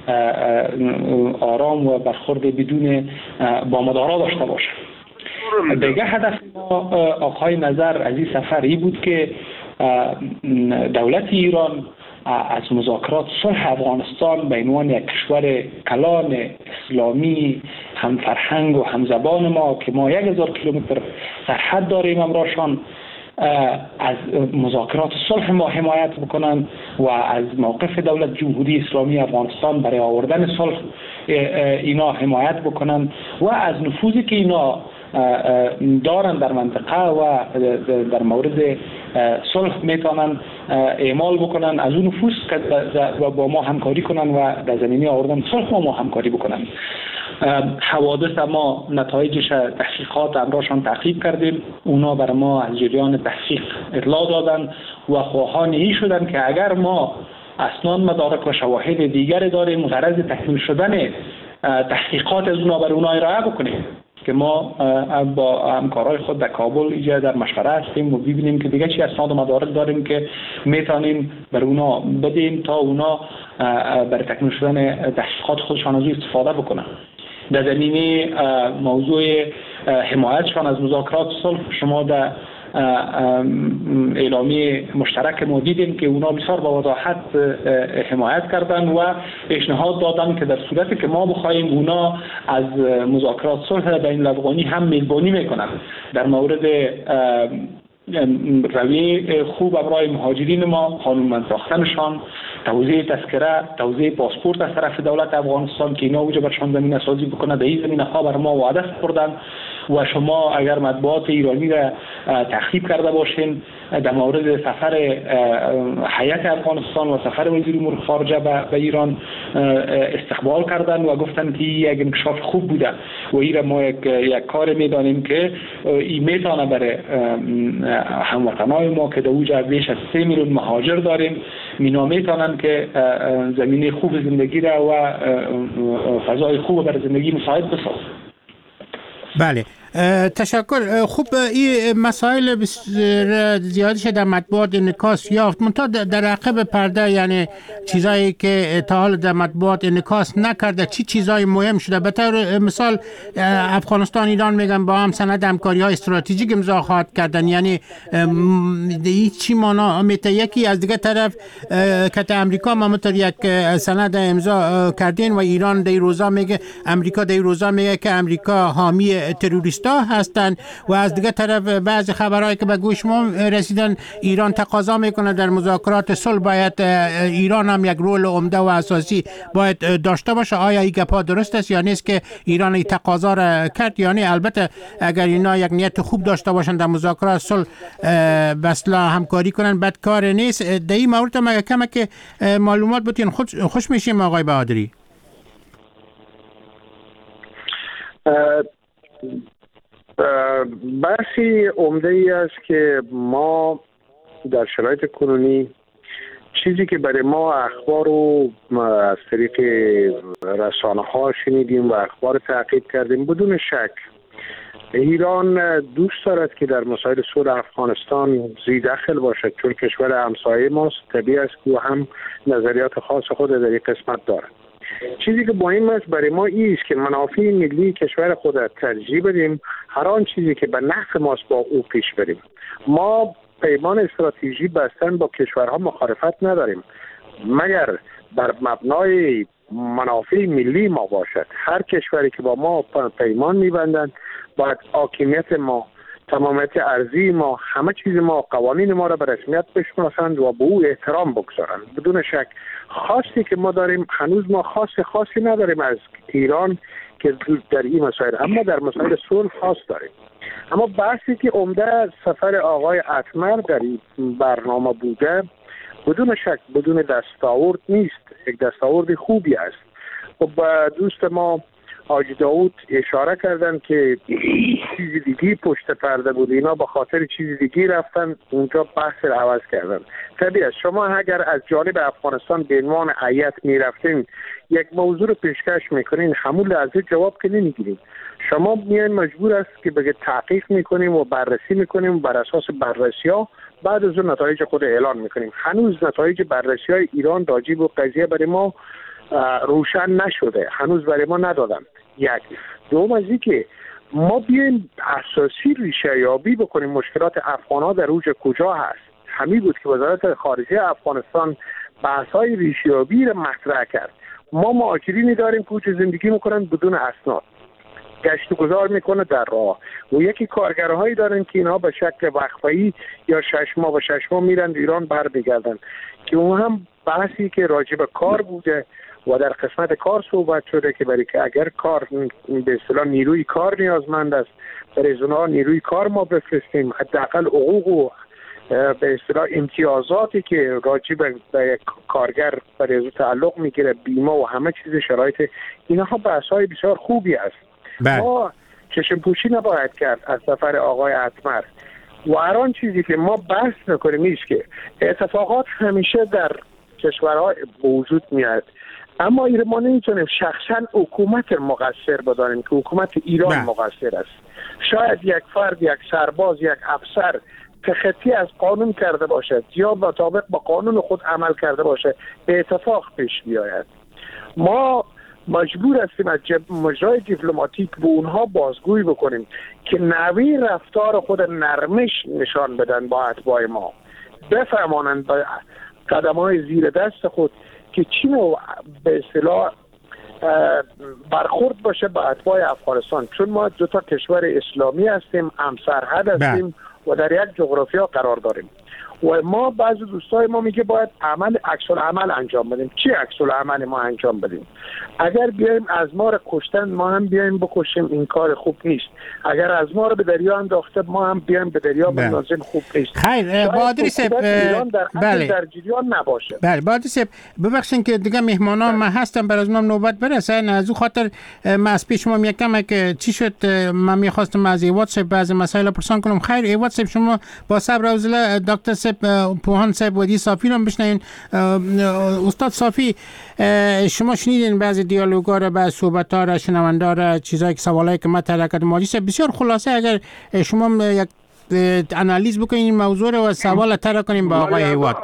آرام و برخورد بدون با مدارا داشته باشه. دیگه هدف ما آقای نظر از این سفر ای بود که دولت ایران از مذاکرات صلح افغانستان به عنوان یک کشور کلان اسلامی هم فرهنگ و هم زبان ما که ما 1000 کیلومتر سرحد داریم امراشان، از مذاکرات صلح ما حمایت بکنن و از موقف دولت جمهوری اسلامی افغانستان برای آوردن صلح اینا حمایت بکنن و از نفوذی که اینا دارن در منطقه و در مورد صلح میتونن اعمال بکنن، از اون نفوذ که با ما همکاری کنن و در زمینه آوردن صلح ما همکاری بکنن. حوادث ما نتایجش تحقیقات امراشان تعقیب کردیم، اونا بر ما از جریان تحقیق اطلاع دادن و خواهان ای شدن که اگر ما اسناد، مدارک و شواهد دیگر داریم غرض تکمیل شدن تحقیقات از اونا بر اونا ارائه بکنیم که ما با همکارای خود در کابل اینجا در مشوره هستیم و ببینیم که دیگه چی اسناد و مدارک داریم که میتونیم بر اونا بدیم تا اونا برای تکمیل شدن تحقیقات خودشان از استفاده بکنن. در زمینه موضوع حمایتشان از مذاکرات صلح، شما در اعلامیه مشترک ما دیدیم که اونا بسیار با وضاحت حمایت کردن و پیشنهاد دادن که در صورتی که ما بخوایم اونا از مذاکرات صلح بین الافغانی هم میزبانی میکنن. در مورد رویه خوب برای مهاجرین ما، قانونمند ساختنشان، توزیع تذکره، توزیع پاسپورت از طرف دولت افغانستان که اینا اوجه برشان زمینه سازی بکنه، در این زمینه ها بر ما وعده سپردن و شما اگر مطبوعات ایرانی را تخریب کرده باشین در مورد سفر هیئت افغانستان و سفر وزیر امور خارجه به ایران استقبال کردن و گفتن که یک انکشاف خوب بوده و این را ما یک کار میدانیم که این میتونه برای هموطنای ما که در اوج بیش از 3 میلیون مهاجر داریم مینا میتونن که زمینه خوب زندگی را و فضای خوب برای زندگی مساعد بسازن. بله، تشکر. خوب، این مسائل زیادش در مطبوعات انعکاس یافت، منتها در عقب پرده، یعنی چیزایی که تا حال در مطبوعات انعکاس نکرده، چی چیزای مهم شده؟ به طور مثال افغانستان ایران میگن با هم سند همکاری های استراتژیک امضا خواهد کردن، یعنی چی معنا میته؟ یکی از دیگه طرف که امریکا ما متر یک سند امضا کردین و ایران در روزا میگه، امریکا در روزا میگه که امریکا حامی تروریست مشتاق هستند و از دیگه طرف بعض خبرهایی که به گوش ما رسیدن ایران تقاضا میکنه در مذاکرات صلح باید ایران هم یک رول عمده و اساسی باید داشته باشه. آیا این گپا درست است یا نیست که ایران این تقاضا را کرد؟ یعنی البته اگر اینا یک نیت خوب داشته باشند در مذاکرات صلح بسلا همکاری کنن بد کار نیست. در این مورد ما کمه که معلومات بتین خوش میشیم آقای بهادری. بحثی عمده ای است که ما در شرایط کنونی چیزی که برای ما اخبار رو از طریق رسانه ها شنیدیم و اخبار تعقیب کردیم، بدون شک ایران دوست دارد که در مسائل صلح افغانستان زی دخل باشد، چون کشور همسایه ماست. طبیعی است که هم نظریات خاص خود در این قسمت دارد. چیزی که مهم است برای ما است که منافع ملی کشور خود را ترجیح بدیم، هر آن چیزی که به نفع ماست با او پیش بریم. ما پیمان استراتژی بستن با کشورها مخالفت نداریم، مگر بر مبنای منافع ملی ما باشد. هر کشوری که با ما پیمان می‌بندند باید حاکمیت ما، تمامیت ارضی ما، همه چیز ما، قوانین ما را به رسمیت بشناسند و به او احترام بگذارند. بدون شک خاصی که ما داریم، هنوز ما خاصی نداریم از ایران که در این مسائل، اما در مسائل صلح خاص داریم. اما بحثی که عمده سفر آقای اتمر در این برنامه بوده، بدون شک بدون دستاورد نیست، یک دستاورد خوبی است. و با دوست ما حاجی داود اشاره کردن که چیز دیگی پشت پرده بود، اینا با خاطر چیز دیگی رفتن اونجا بحث رو عوض کردن. طبیعی است شما اگر از جانب افغانستان به عنوان هیئت میرفتین یک موضوع رو پیشکش میکنین، همون لحظه جواب که نمیگیرین. شما میان مجبور است که بگه تحقیق میکنیم و بررسی میکنیم، بر اساس بررسی ها بعد از اون نتایج خود اعلان میکنیم. هنوز نتایج بررسی های ایران راجع به قضیه برای ما روشن نشده، هنوز برای ما ندادن. یک دوم از این که ما بیایم اساسی ریشه یابی بکنیم مشکلات افغان‌ها در اوج کجا هست. همین بود که وزارت خارجه افغانستان بحث‌های ریشه یابی را مطرح کرد. ما مهاجرینی داریم که زندگی میکنن بدون اسناد، گشت و گذار میکنه در راه، و یکی کارگرهایی دارن که اینها به شکل وقفه‌ای یا 6 ماه به 6 ماه میرن ایران برمیگردن، که اون هم بحثی که راجع به کار بوده و در قسمت کار صحبت شده که برای که اگر کار به اصطلاح نیروی کار نیازمند است، برای اونها نیروی کار ما بفرستیم، حداقل حقوق و به اصطلاح امتیازاتی که راجع به کارگر برای از تعلق میگیره، بیمه و همه چیز شرایط، اینها بحث‌های بسیار خوبی است. ما چشم پوشی نباید کرد از سفر آقای اتمر و هر آن چیزی که ما بحث میکنیم ایست که اتفاقات همیشه در کشورها وجود میاد، اما ما نمیتونیم شخصا حکومت مقصر بدانیم که حکومت ایران مقصر است. شاید یک فرد، یک سرباز، یک افسر تخطی از قانون کرده باشد یا مطابق با قانون خود عمل کرده باشد، به اتفاق پیش بیاید. ما مجبور هستیم از مجرای دیپلماتیک به اونها بازگویی بکنیم که نحوه رفتار خود نرمش نشان بدن با اتباع ما، بفهمانند با قدم‌های زیر دست خود که چی نوع به اصطلاح برخورد باشه با اتباع افغانستان، چون ما 2 تا کشور اسلامی هستیم، همسرحد هستیم و در یک جغرافیا قرار داریم و ما بعضی دوستای ما میگه باید عکس العمل انجام بدیم. چی عکس العمل ما انجام بدیم؟ اگر بیایم از ما رو کشتن ما هم بیایم بکشیم، این کار خوب نیست. اگر از ما رو به دریا انداخته ما هم بیایم به دریا بندازیم، خوب نیست. خیر بهادری صاحب، بله در جریان نباشه. بله بهادری صاحب، ببخشید که دیگه مهمانان من هستم، برای اونم نوبت برسه. از اون خاطر من از پیش شما میگم که چی شد، من میخواستم از ایواد صاحب بعضی مسائل پرسان کنم. خیر ایواد صاحب، شما با صبر و حوصله دکتر صاحب، پوهان صاحب ودی صافی رو بشنین. استاد صافی، شما شنیدین بعضی دیالوگا رو، بعضی صحبت‌ها رو، شنوندا رو، چیزایی که سوالایی که مطرح کرد مالی صاحب بسیار خلاصه اگر شما یک انالیز بکنین این موضوع رو و سوال طرح کنیم با آقای ایواد.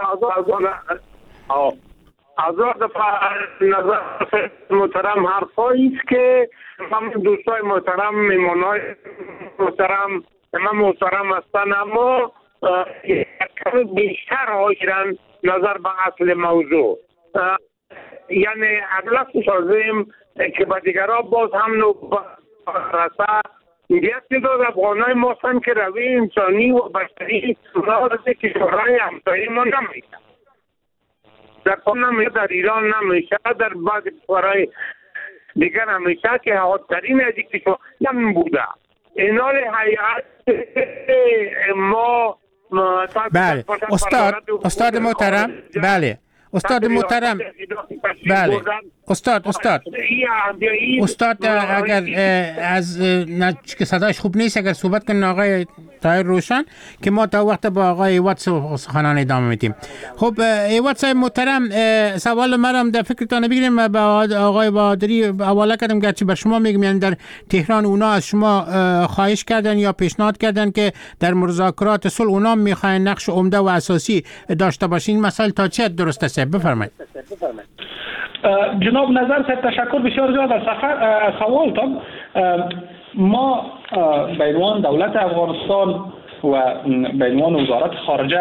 آزاد نظر محترم حرفایی است که هم دوستای محترم، میمونای محترم محترم هستن، اما کمی بیشتر هایرن نظر به اصل موضوع. یعنی اغلب سازیم که با دیگرها باز هم رسه یک تعداد افغانای ما هستند که روی انسانی و بشری نارد کشورهای همسایه ما نمیشه، در ایران نمیشه، در بعض کشورهای دیگر نمیشه که حادترین از این کشور نمی بوده. اینال حیات ما بله استاد محترم، بله استاد محترم، بله استاد اگر از که صداش خوب نیست اگر صحبت کنن آقای طاهر روشن که ما تا وقت با آقای ایواد سخنان ادامه میدیم. خب ایواد صاحب محترم، سوال مرام در فکرتان بگیریم به آقای بهادری حواله کردم گرچه بر شما میگم، یعنی در تهران اونا از شما خواهش کردن یا پیشنهاد کردن که در مذاکرات صلح اونا میخواین نقش عمده و اساسی داشته باشین. این مسائل تا چه درست است؟ بفرمایید. جناب نظر صاحب تشکر بسیار زیاد از سوالتان. ما به عنوان دولت افغانستان و به عنوان وزارت خارجه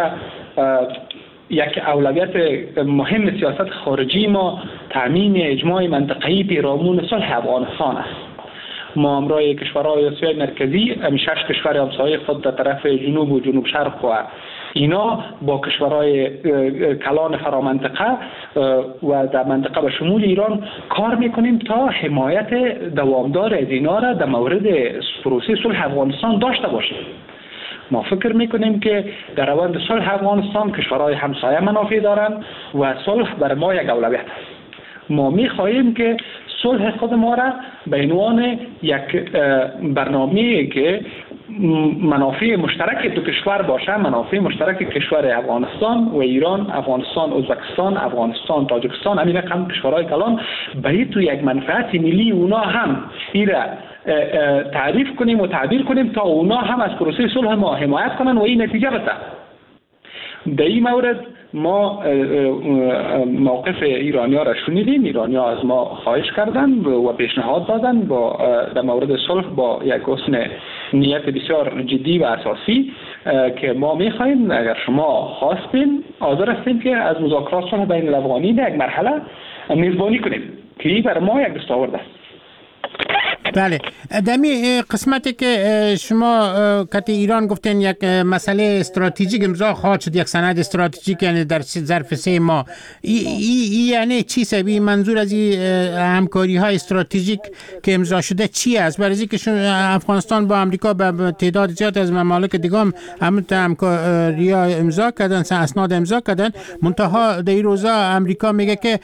یک اولویت مهم سیاست خارجی ما تامین اجماع منطقه‌ای پیرامون صلح افغانستان است. ما همراه کشورهای آسیای مرکزی 6 کشور همسایه خود در طرف جنوب و جنوب شرق و اینا با کشورهای کلان فرامنطقه و در منطقه به شمول ایران کار میکنیم تا حمایت دوامدار از اینا را در مورد پروسه صلح افغانستان داشته باشیم. ما فکر میکنیم که در روند صلح افغانستان کشورهای همسایه منافع دارند و صلح بر ما یک اولویت است. ما میخواهیم که صلح خود ما را به عنوان یک برنامه‌ای که منافع مشترک دو کشور باشه، منافع مشترک کشور افغانستان و ایران، افغانستان ازبکستان، افغانستان تاجیکستان، همین رقم کشورهای کلان، برای تو یک منفعت ملی اونا هم این را تعریف کنیم و تعبیر کنیم تا اونا هم از پروسه صلح ما حمایت کنن و این نتیجه بده. در این مورد ما موقف ایرانی‌ها را شنیدیم. ایرانی‌ها از ما خواهش کردند و پیشنهاد دادند با در مورد صلح با یک حسن نیت بسیار جدی و اساسی که ما می‌خواهیم اگر شما خواستین حاضر هستیم که از مذاکرات صلح بین الافغانی در یک مرحله میزبانی کنیم که این برای ما یک دستاورد است. بله، دمی قسمتی که شما کت ایران گفتین یک مسئله استراتژیک امضا خواهد شد، یک سند استراتژیک، یعنی در ظرف 3 ماه. یعنی چی سبی منظور از این همکاری های استراتژیک که امضا شده چی است؟ برای اینکه افغانستان با امریکا به تعداد زیاد از ممالک دیگه هم همکاری امضا کردن، اسناد امضا کردن، منتها در این روزا امریکا میگه که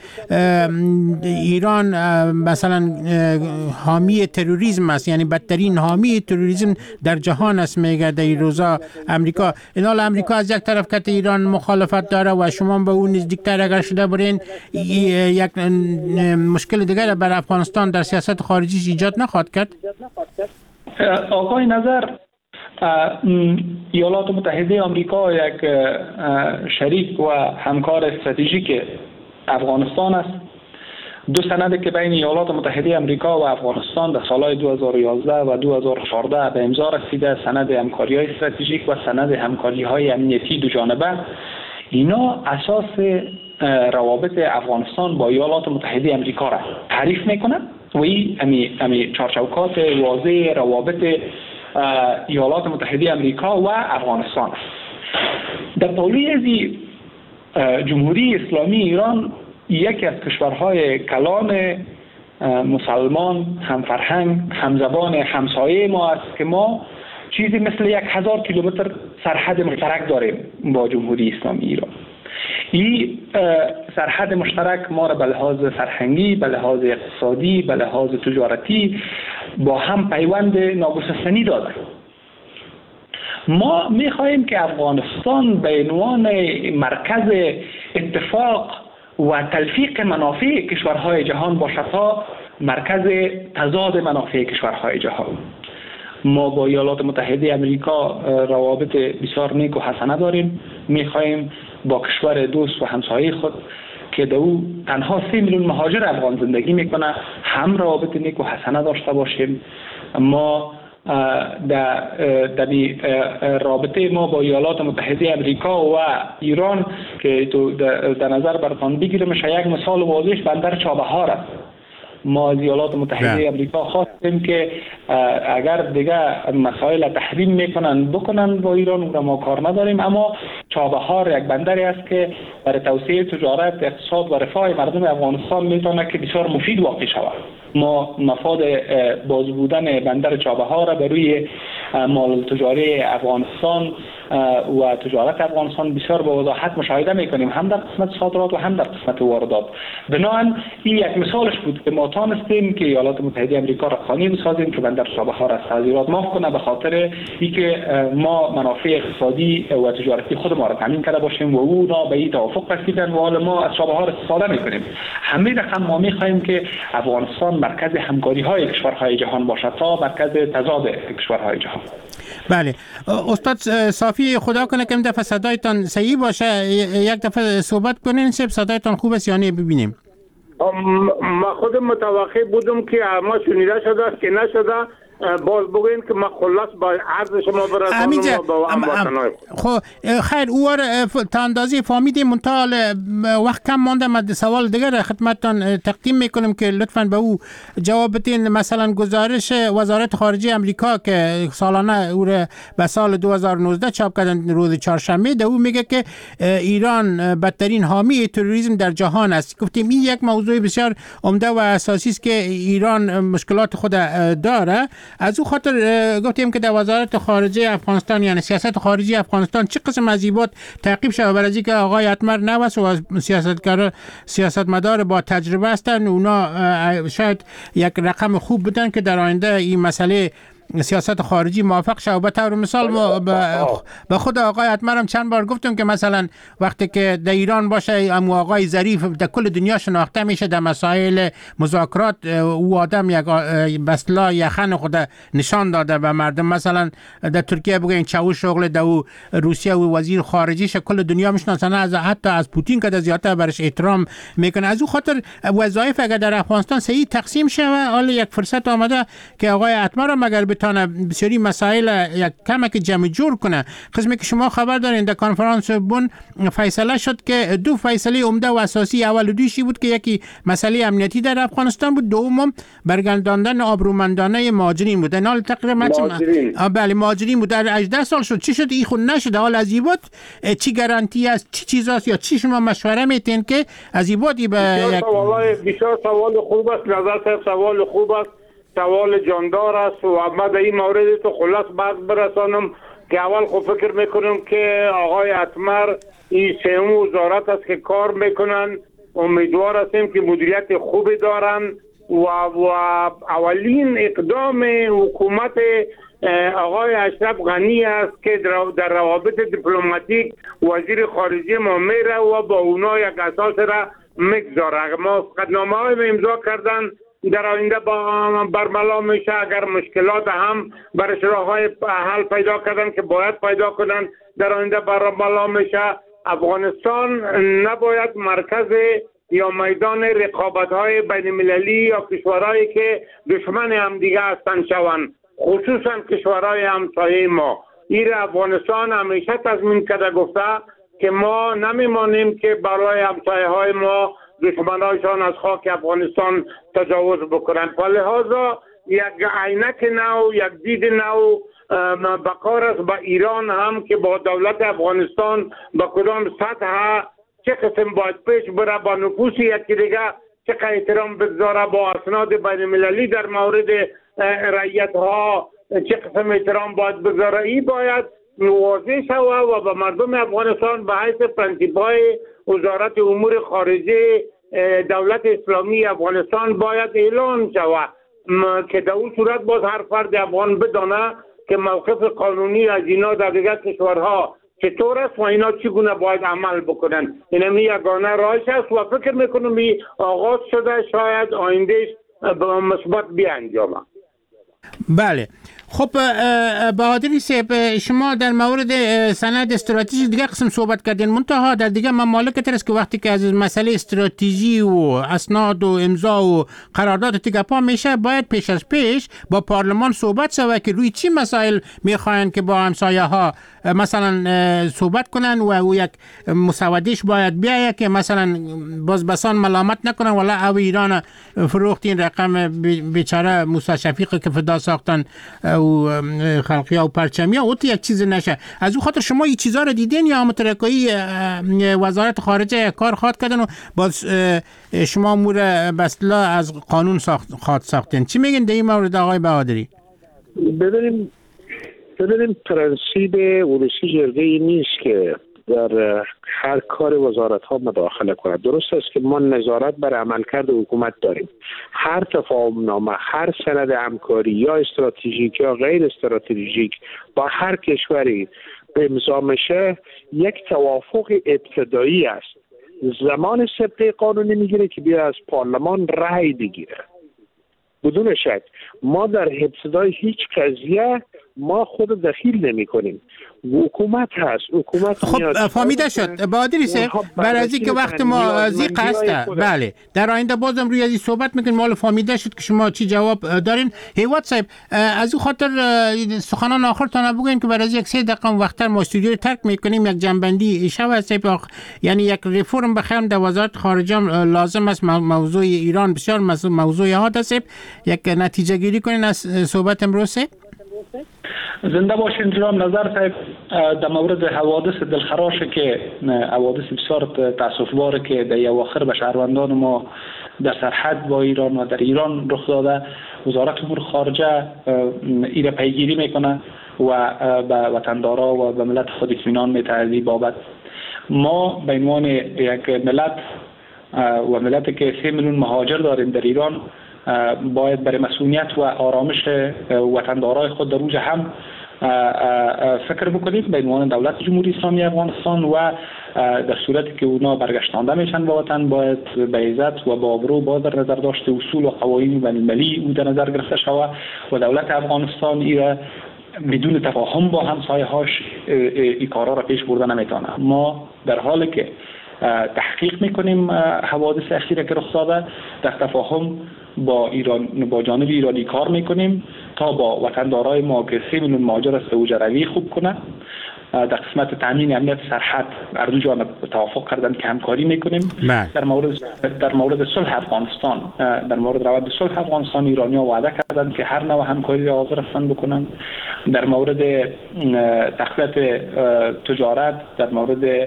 ایران مثلا حامی تروریسم است، یعنی بدترین حامی تروریسم در جهان است میگه در این روزا امریکا. این حال امریکا از یک طرف که ایران مخالفت داره و شما به اون نزدیکتر اگر شده برین یک مشکل دیگر بر افغانستان در سیاست خارجی ایجاد نخواهد کرد؟ آقای نظر، ایالات متحده آمریکا یک شریک و همکار استراتژیک افغانستان است. 2 سند که بین ایالات متحده آمریکا و افغانستان در سالهای 2011 و 2014 به امضا رسیده، سند همکاری‌های استراتژیک و سند همکاری‌های امنیتی دو جانبه، اینا اساس روابط افغانستان با ایالات متحده آمریکا را تعریف میکنند و این چارچوبات واضح روابط ایالات متحده آمریکا و افغانستان است. در طولی از جمهوری اسلامی ایران یکی از کشورهای کلان مسلمان، همفرهنگ، همزبان، همسایه ما است که ما چیزی مثل 1000 کیلومتر سرحد مشترک داریم با جمهوری اسلامی ایران. این سرحد مشترک ما را به لحاظ فرهنگی، به لحاظ اقتصادی، به لحاظ تجارتی با هم پیوند ناگسستنی داده. ما می‌خواهیم که افغانستان به عنوان مرکز اتفاق و تلفیق منافع کشورهای جهان باشد تا مرکز تضاد منافع کشورهای جهان. ما با ایالات متحده آمریکا روابط بسیار نیک و حسنه داریم. می‌خواهیم با کشور دوست و همسایه خود که در او تنها 3 میلیون مهاجر افغان زندگی میکنه هم روابط نیک و حسنه داشته باشیم. ما در رابطه ما با ایالات متحده آمریکا و ایران که در نظر برتان بگیرم یک مثال واضح بندر چابهار است. ما از ایالات متحده امریکا خواستیم که اگر دیگه مسائل تحریم میکنن بکنن با ایران، اون ما کار نداریم، اما چابهار یک بندری است که برای توسعه تجارت، اقتصاد و رفاه مردم افغانستان میتونه که بسیار مفید واقع شود. ما مفاد باز بودن بندر چابهار را بر روی مال تجاری افغانستان و تجارت افغانستان بسیار با وضاحت مشاهده میکنیم، هم در قسمت صادرات و هم در قسمت واردات. بنابراین این یک مثالش بود که ما تانستیم که ایالات متحده آمریکا را قانع بسازیم که بندر چابهار از تعذیرات معاف کنه، به خاطر اینکه ما منافع اقتصادی و تجارتی خود ما را تامین کرده باشیم و اونا به این توافق رسیدن و حالا ما از چابهار استفاده میکنیم. همین رقم ما میخواهیم که افغانستان مرکز همکاری های کشورهای جهان باشد تا مرکز تضاد کشورهای جهان. بله استاد صافی، خدا کنه که این دفعه صدایتان صحیح باشه، یک دفعه صحبت کنین سب صدایتان خوب است یا نه ببینیم. ما خودم متوقع بودم که ما شنیده شده است که نشده، باز بگوین که ما خلاص با عرض شما برسانم و با هموطنان. خب خیر، او تا اندازه فهمیدیم، منتها وقت کم مانده. من سوال دیگر خدمتتان تقدیم میکنم که لطفاً به او جواب بدین. مثلا گزارش وزارت خارجه امریکا که سالانه او را به سال 2019 چاپ کردن روز چهارشنبه، ده او میگه که ایران بدترین حامی تروریسم در جهان است. گفتیم این یک موضوع بسیار عمده و اساسی است که ایران مشکلات خود داره. از او خاطر گفتیم که در وزارت خارجه افغانستان، یعنی سیاست خارجی افغانستان، چه قسم مذیبات تعقیب شود؟ برای اینکه آقای اتمر نوست و سیاستمدار با تجربه هستند، اونا شاید یک رقم خوب بدن که در آینده این مسئله سیاست خارجی موافق شد. به طور مثال ما به خود آقای اتمر هم چند بار گفتم که مثلا وقتی که در ایران باشه، ام آقای ظریف در کل دنیا شناخته میشه در مسائل مذاکرات. او آدم یک بسلا یخن خود نشان داده به مردم. مثلا در ترکیه بگوین چاوش شغل در روسیه و وزیر خارجیش کل دنیا میشناسن، حتی از پوتین که زیادتر برش احترام میکنه. از او خاطر وظایف اگر در افغانستان صحیح تقسیم شه، حالا یک فرصت آمده که آقای اتمر مگر بتونه بسیاری مسائل یک کمک جمع جور کنه. قسمی که شما خبر دارین در کنفرانس بن فیصله شد که دو فیصله عمده و اساسی، اول دویشی بود که یکی مسئله امنیتی در افغانستان بود، دوم برگرداندن آبرومندانه مهاجرین بود. این حال تقریبا بله مهاجرین بود. در 18 سال شد چی شد این خود نشد. حال از این بود چی گارانتی است، چی چیزاست یا چی شما مشوره میتین که از این بود؟ بسیار سوال خوب است، نظر سوال خوب است، سوال جاندار است و ما در این مورد تو خلاص بعد برسانم که اول خود فکر میکنم که آقای اتمر این سوم وزارت است که کار میکنن. امیدوار هستیم که مدیریت خوبی دارن و اولین اقدام حکومت آقای اشرف غنی است که در روابط دیپلماتیک وزیر خارجه ما میره و با اونا یک اساس را میگذاره. موافقتنامه های امضا کردن، در آینده برملا میشه اگر مشکلات هم برای راههای حل پیدا کردن که باید پیدا کنن، در آینده برملا میشه. افغانستان نباید مرکز یا میدان رقابت‌های بین المللی یا کشورهایی که دشمن هم دیگه هستند شوند، خصوصا کشورهای همسایه ما. این افغانستان همیشه تضمین کرده گفته که ما نمیمانیم که برای همسایه‌های ما دشمنایشان از خاک افغانستان تجاوز بکنند. لذا یک عینک نو، یک دید نو بقار است با ایران هم که با دولت افغانستان با کدام سطح چه قسم باید پیش بره، با نفوس یکی دیگه چه احترام بگذاره، با اسناد بین المللی در مورد رعیت ها چه قسم احترام باید بگذاره. این باید واضح شود و به مردم افغانستان به حیث پرنسیپ‌های وزارت امور خارجه دولت اسلامی افغانستان باید اعلان شود که در اون صورت باز هر فرد افغان بدانه که موقف قانونی از اینا در دیگر کشورها چطور است و اینا چگونه باید عمل بکنن. اینمی یگانه راهش است و فکر میکنم این آغاز شده، شاید آیندهش به مثبت بیانجامه. بله خب بهادری صاحب، شما در مورد سند استراتژی دیگه قسم صحبت کردین، منتها در دیگه ممالک است که وقتی که از مسئله استراتژی و اسناد و امضا و قرارداد تگپا میشه، باید پیش از پیش با پارلمان صحبت شود که روی چی مسائل میخواین که با همسایه ها مثلا صحبت کنن و او یک مسودهش باید بیایه که مثلا باز بسان ملامت نکنن ولی او ایران فروختین رقم بیچاره موسی شفیق که فدا ساختن و خلقی و پرچمی ها، یک چیز نشه. از او خاطر شما این چیزها رو دیدین یا مترکایی وزارت خارجه کار خواد کردن و باز شما امور بسلا از قانون ساختین؟ چی میگن در این مورد آقای بهادری؟ ببینیم پرنسیب ورودی جرگه نیست که در هر کار وزارت ها مداخله کنند. درست است که ما نظارت بر عملکرد حکومت داریم. هر تفاهم نامه، هر سند همکاری یا استراتژیک یا غیر استراتژیک با هر کشوری امضا میشه، یک توافق ابتدایی است. زمان سابقه قانونی میگیره که بیا از پارلمان رأی بگیره. بدون شک ما در ابتدای هیچ قضیه ما خود دخیل نمی کنیم. حکومت هست، حکومت خب فهمیده شد بهادری صاحب، برای از که وقت ما از این قصده بله در آینده بازم روی از این صحبت میکنیم. مال فهمیده شد که شما چی جواب دارین. هیواد صاحب، از این خاطر سخنان آخر تا نبگوین که برای از یک 3 دقیقه وقتتر ما استودیو رو ترک میکنیم، یک جنبندی شب صاحب، یعنی یک ریفرم بخیر در وزارت خارجه لازم است. موضوع ایران بسیار موضوع حاد است. یک نتیجه گیری کنین از صحبت امروز. زنده باشین جناب نظر صاحب. در مورد حوادث دلخراش که حوادث بسیار تاسفباره که در اواخر به شهروندان ما در سرحد با ایران و در ایران رخ داده، وزارت امور خارجه ایره پیگیری میکنه و به وطندارا و به ملت خود اطمینان می‌دهد. بابت ما به عنوان یک ملت و ملتی که 3 میلیون مهاجر داریم در ایران، باید برای مسئولیت و آرامش وطندارای خود در روز هم فکر بکنیم به عنوان دولت جمهوری اسلامی افغانستان و در صورتی که اونا برگشتانده میشن به وطن، باید به عزت و با آبرو با در نظر داشته اصول و قوانین بین‌المللی او در نظر گرفته شود و دولت افغانستان ایره بدون تفاهم با همسایه‌هاش این کارا را پیش برده نمیتونه. ما در حالی که تحقیق میکنیم حوادث اخیره که رخ داده، در تفاهم با ایران با جانب ایرانی کار میکنیم تا با وطندارای ما که 3 میلیون مهاجر است او روی خوب کنه. در قسمت تامین امنیت سرحد هر دو جانب توافق کردن که همکاری میکنیم. در مورد صلح افغانستان، در مورد روند صلح افغانستان ایرانی‌ها وعده کردن که هر نوع همکاری را حاضر هستند بکنن. در مورد تقویت تجارت، در مورد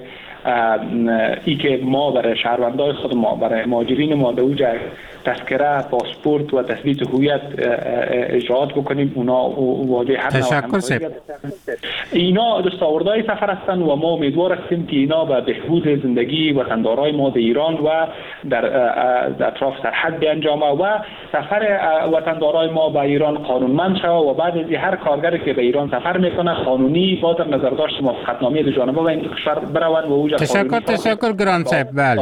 ای که ما برای شهروندان خود ما، برای مهاجرین ما در اوج تذکره، پاسپورت و تثبیت هویت اجراات بکنیم. اونا واجه هر نوع اینا دستاوردهای سفر هستند و ما امیدوار هستیم که اینا به بهبود زندگی وطندارای ما در ایران و در اطراف سرحد بیانجامه و سفر وطندارای ما به ایران قانونمند شود و بعد از هر کارگری که به ایران سفر میکنه قانونی با در نظر داشت موافقتنامه دو جانبه و این کشور بروند و اوج تشکر گران صاحب. بله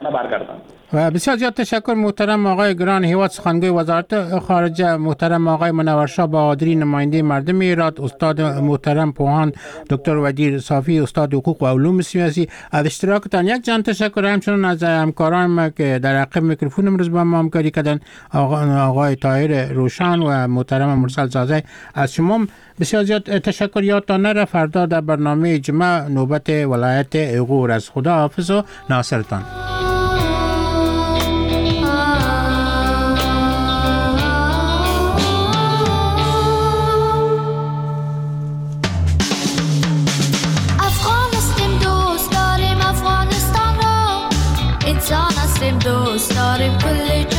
و بسیار زیاد تشکر محترم آقای گران هیواد سخنگوی وزارت خارجه، محترم آقای منورشاه بهادری نماینده مردم ایران، استاد محترم پوهان دکتر ودیر صافی استاد حقوق و علوم سیاسی. از اشتراکتان یک جان تشکر. همچنین از همکاران که در عقب میکروفون امروز با ما همکاری کردن، آقای طاهر روشن و محترم مرسل زاده. از شما بسیار زیاد تشکر. یادتان نره فردا در برنامه جمعه نوبت ولایت ایغور. از خدا حافظ و ناصرتان. دوست داریم کل